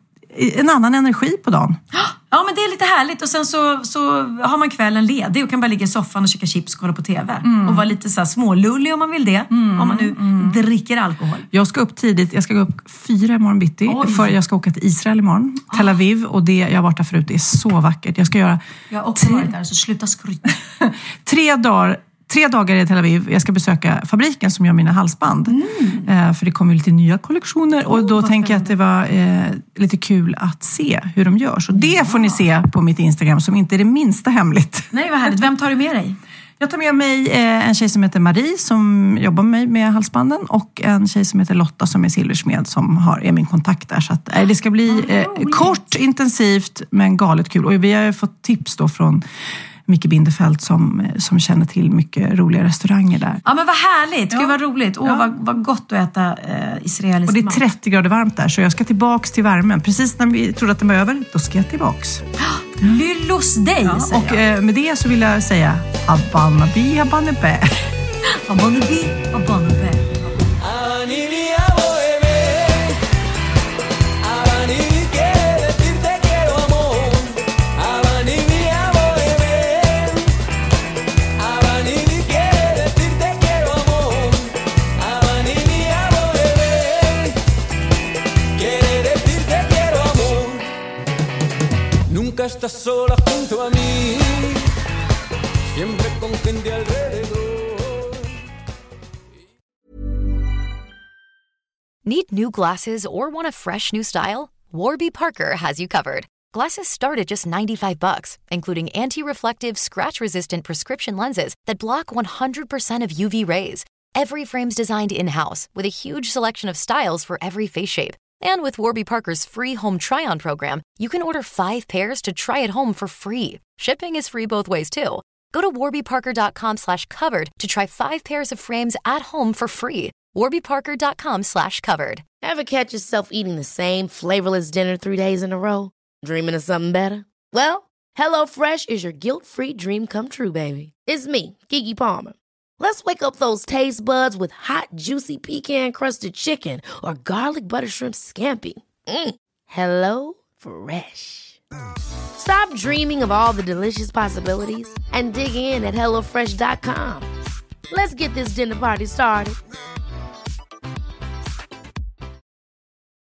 en annan energi på dagen. Ja, men det är lite härligt. Och sen så, så har man kvällen ledig och kan bara ligga i soffan och käka chips och kolla på tv. Mm. Och vara lite så här smålullig om man vill det. Mm. Om man nu mm. dricker alkohol. Jag ska upp tidigt. Jag ska gå upp fyra imorgon bitti. Oj. För jag ska åka till Israel imorgon. Oh. Tel Aviv. Och det jag har varit där förut, det är så vackert. Jag ska göra... Jag har också tre... varit där, så sluta skryta. tre dagar... Tre dagar i Tel Aviv. Jag ska besöka fabriken som gör mina halsband. Mm. Eh, för det kommer ju lite nya kollektioner. Och då oh, tänker jag att det var eh, lite kul att se hur de gör. Så det får ni se på mitt Instagram som inte är det minsta hemligt. Nej, vad härligt. Vem tar du med dig? Jag tar med mig eh, en tjej som heter Marie som jobbar med mig med halsbanden. Och en tjej som heter Lotta som är silversmed som har, är min kontakt där. Så att, eh, det ska bli eh, kort, intensivt men galet kul. Och vi har ju fått tips då från Micke Bindefeld som, som känner till mycket roliga restauranger där. Ja, men vad härligt. Ja. Gud vad roligt. Åh, Ja. vad, vad gott att äta eh, israelisk Och det är mat. trettio grader varmt där, så jag ska tillbaks till värmen. Precis när vi trodde att den var över, då ska jag tillbaks. Lyllos dig, Ja, säger och jag. eh, med det så vill jag säga Abanabi, Abanebe. Abanabi, Abanebe. Nunca estás sola junto a mí, siempre con gente alrededor. Need new glasses or want a fresh new style? Warby Parker has you covered. Glasses start at just ninety-five bucks, including anti-reflective, scratch-resistant prescription lenses that block one hundred percent of U V rays. Every frame's designed in-house with a huge selection of styles for every face shape. And with Warby Parker's free home try-on program, you can order five pairs to try at home for free. Shipping is free both ways, too. Go to warbyparker.com slash covered to try five pairs of frames at home for free. warbyparker.com slash covered. Ever catch yourself eating the same flavorless dinner three days in a row? Dreaming of something better? Well, HelloFresh is your guilt-free dream come true, baby. It's me, Keke Palmer. Let's wake up those taste buds with hot, juicy pecan-crusted chicken or garlic butter shrimp scampi. Mm. Hello Fresh. Stop dreaming of all the delicious possibilities and dig in at hello fresh dot com. Let's get this dinner party started.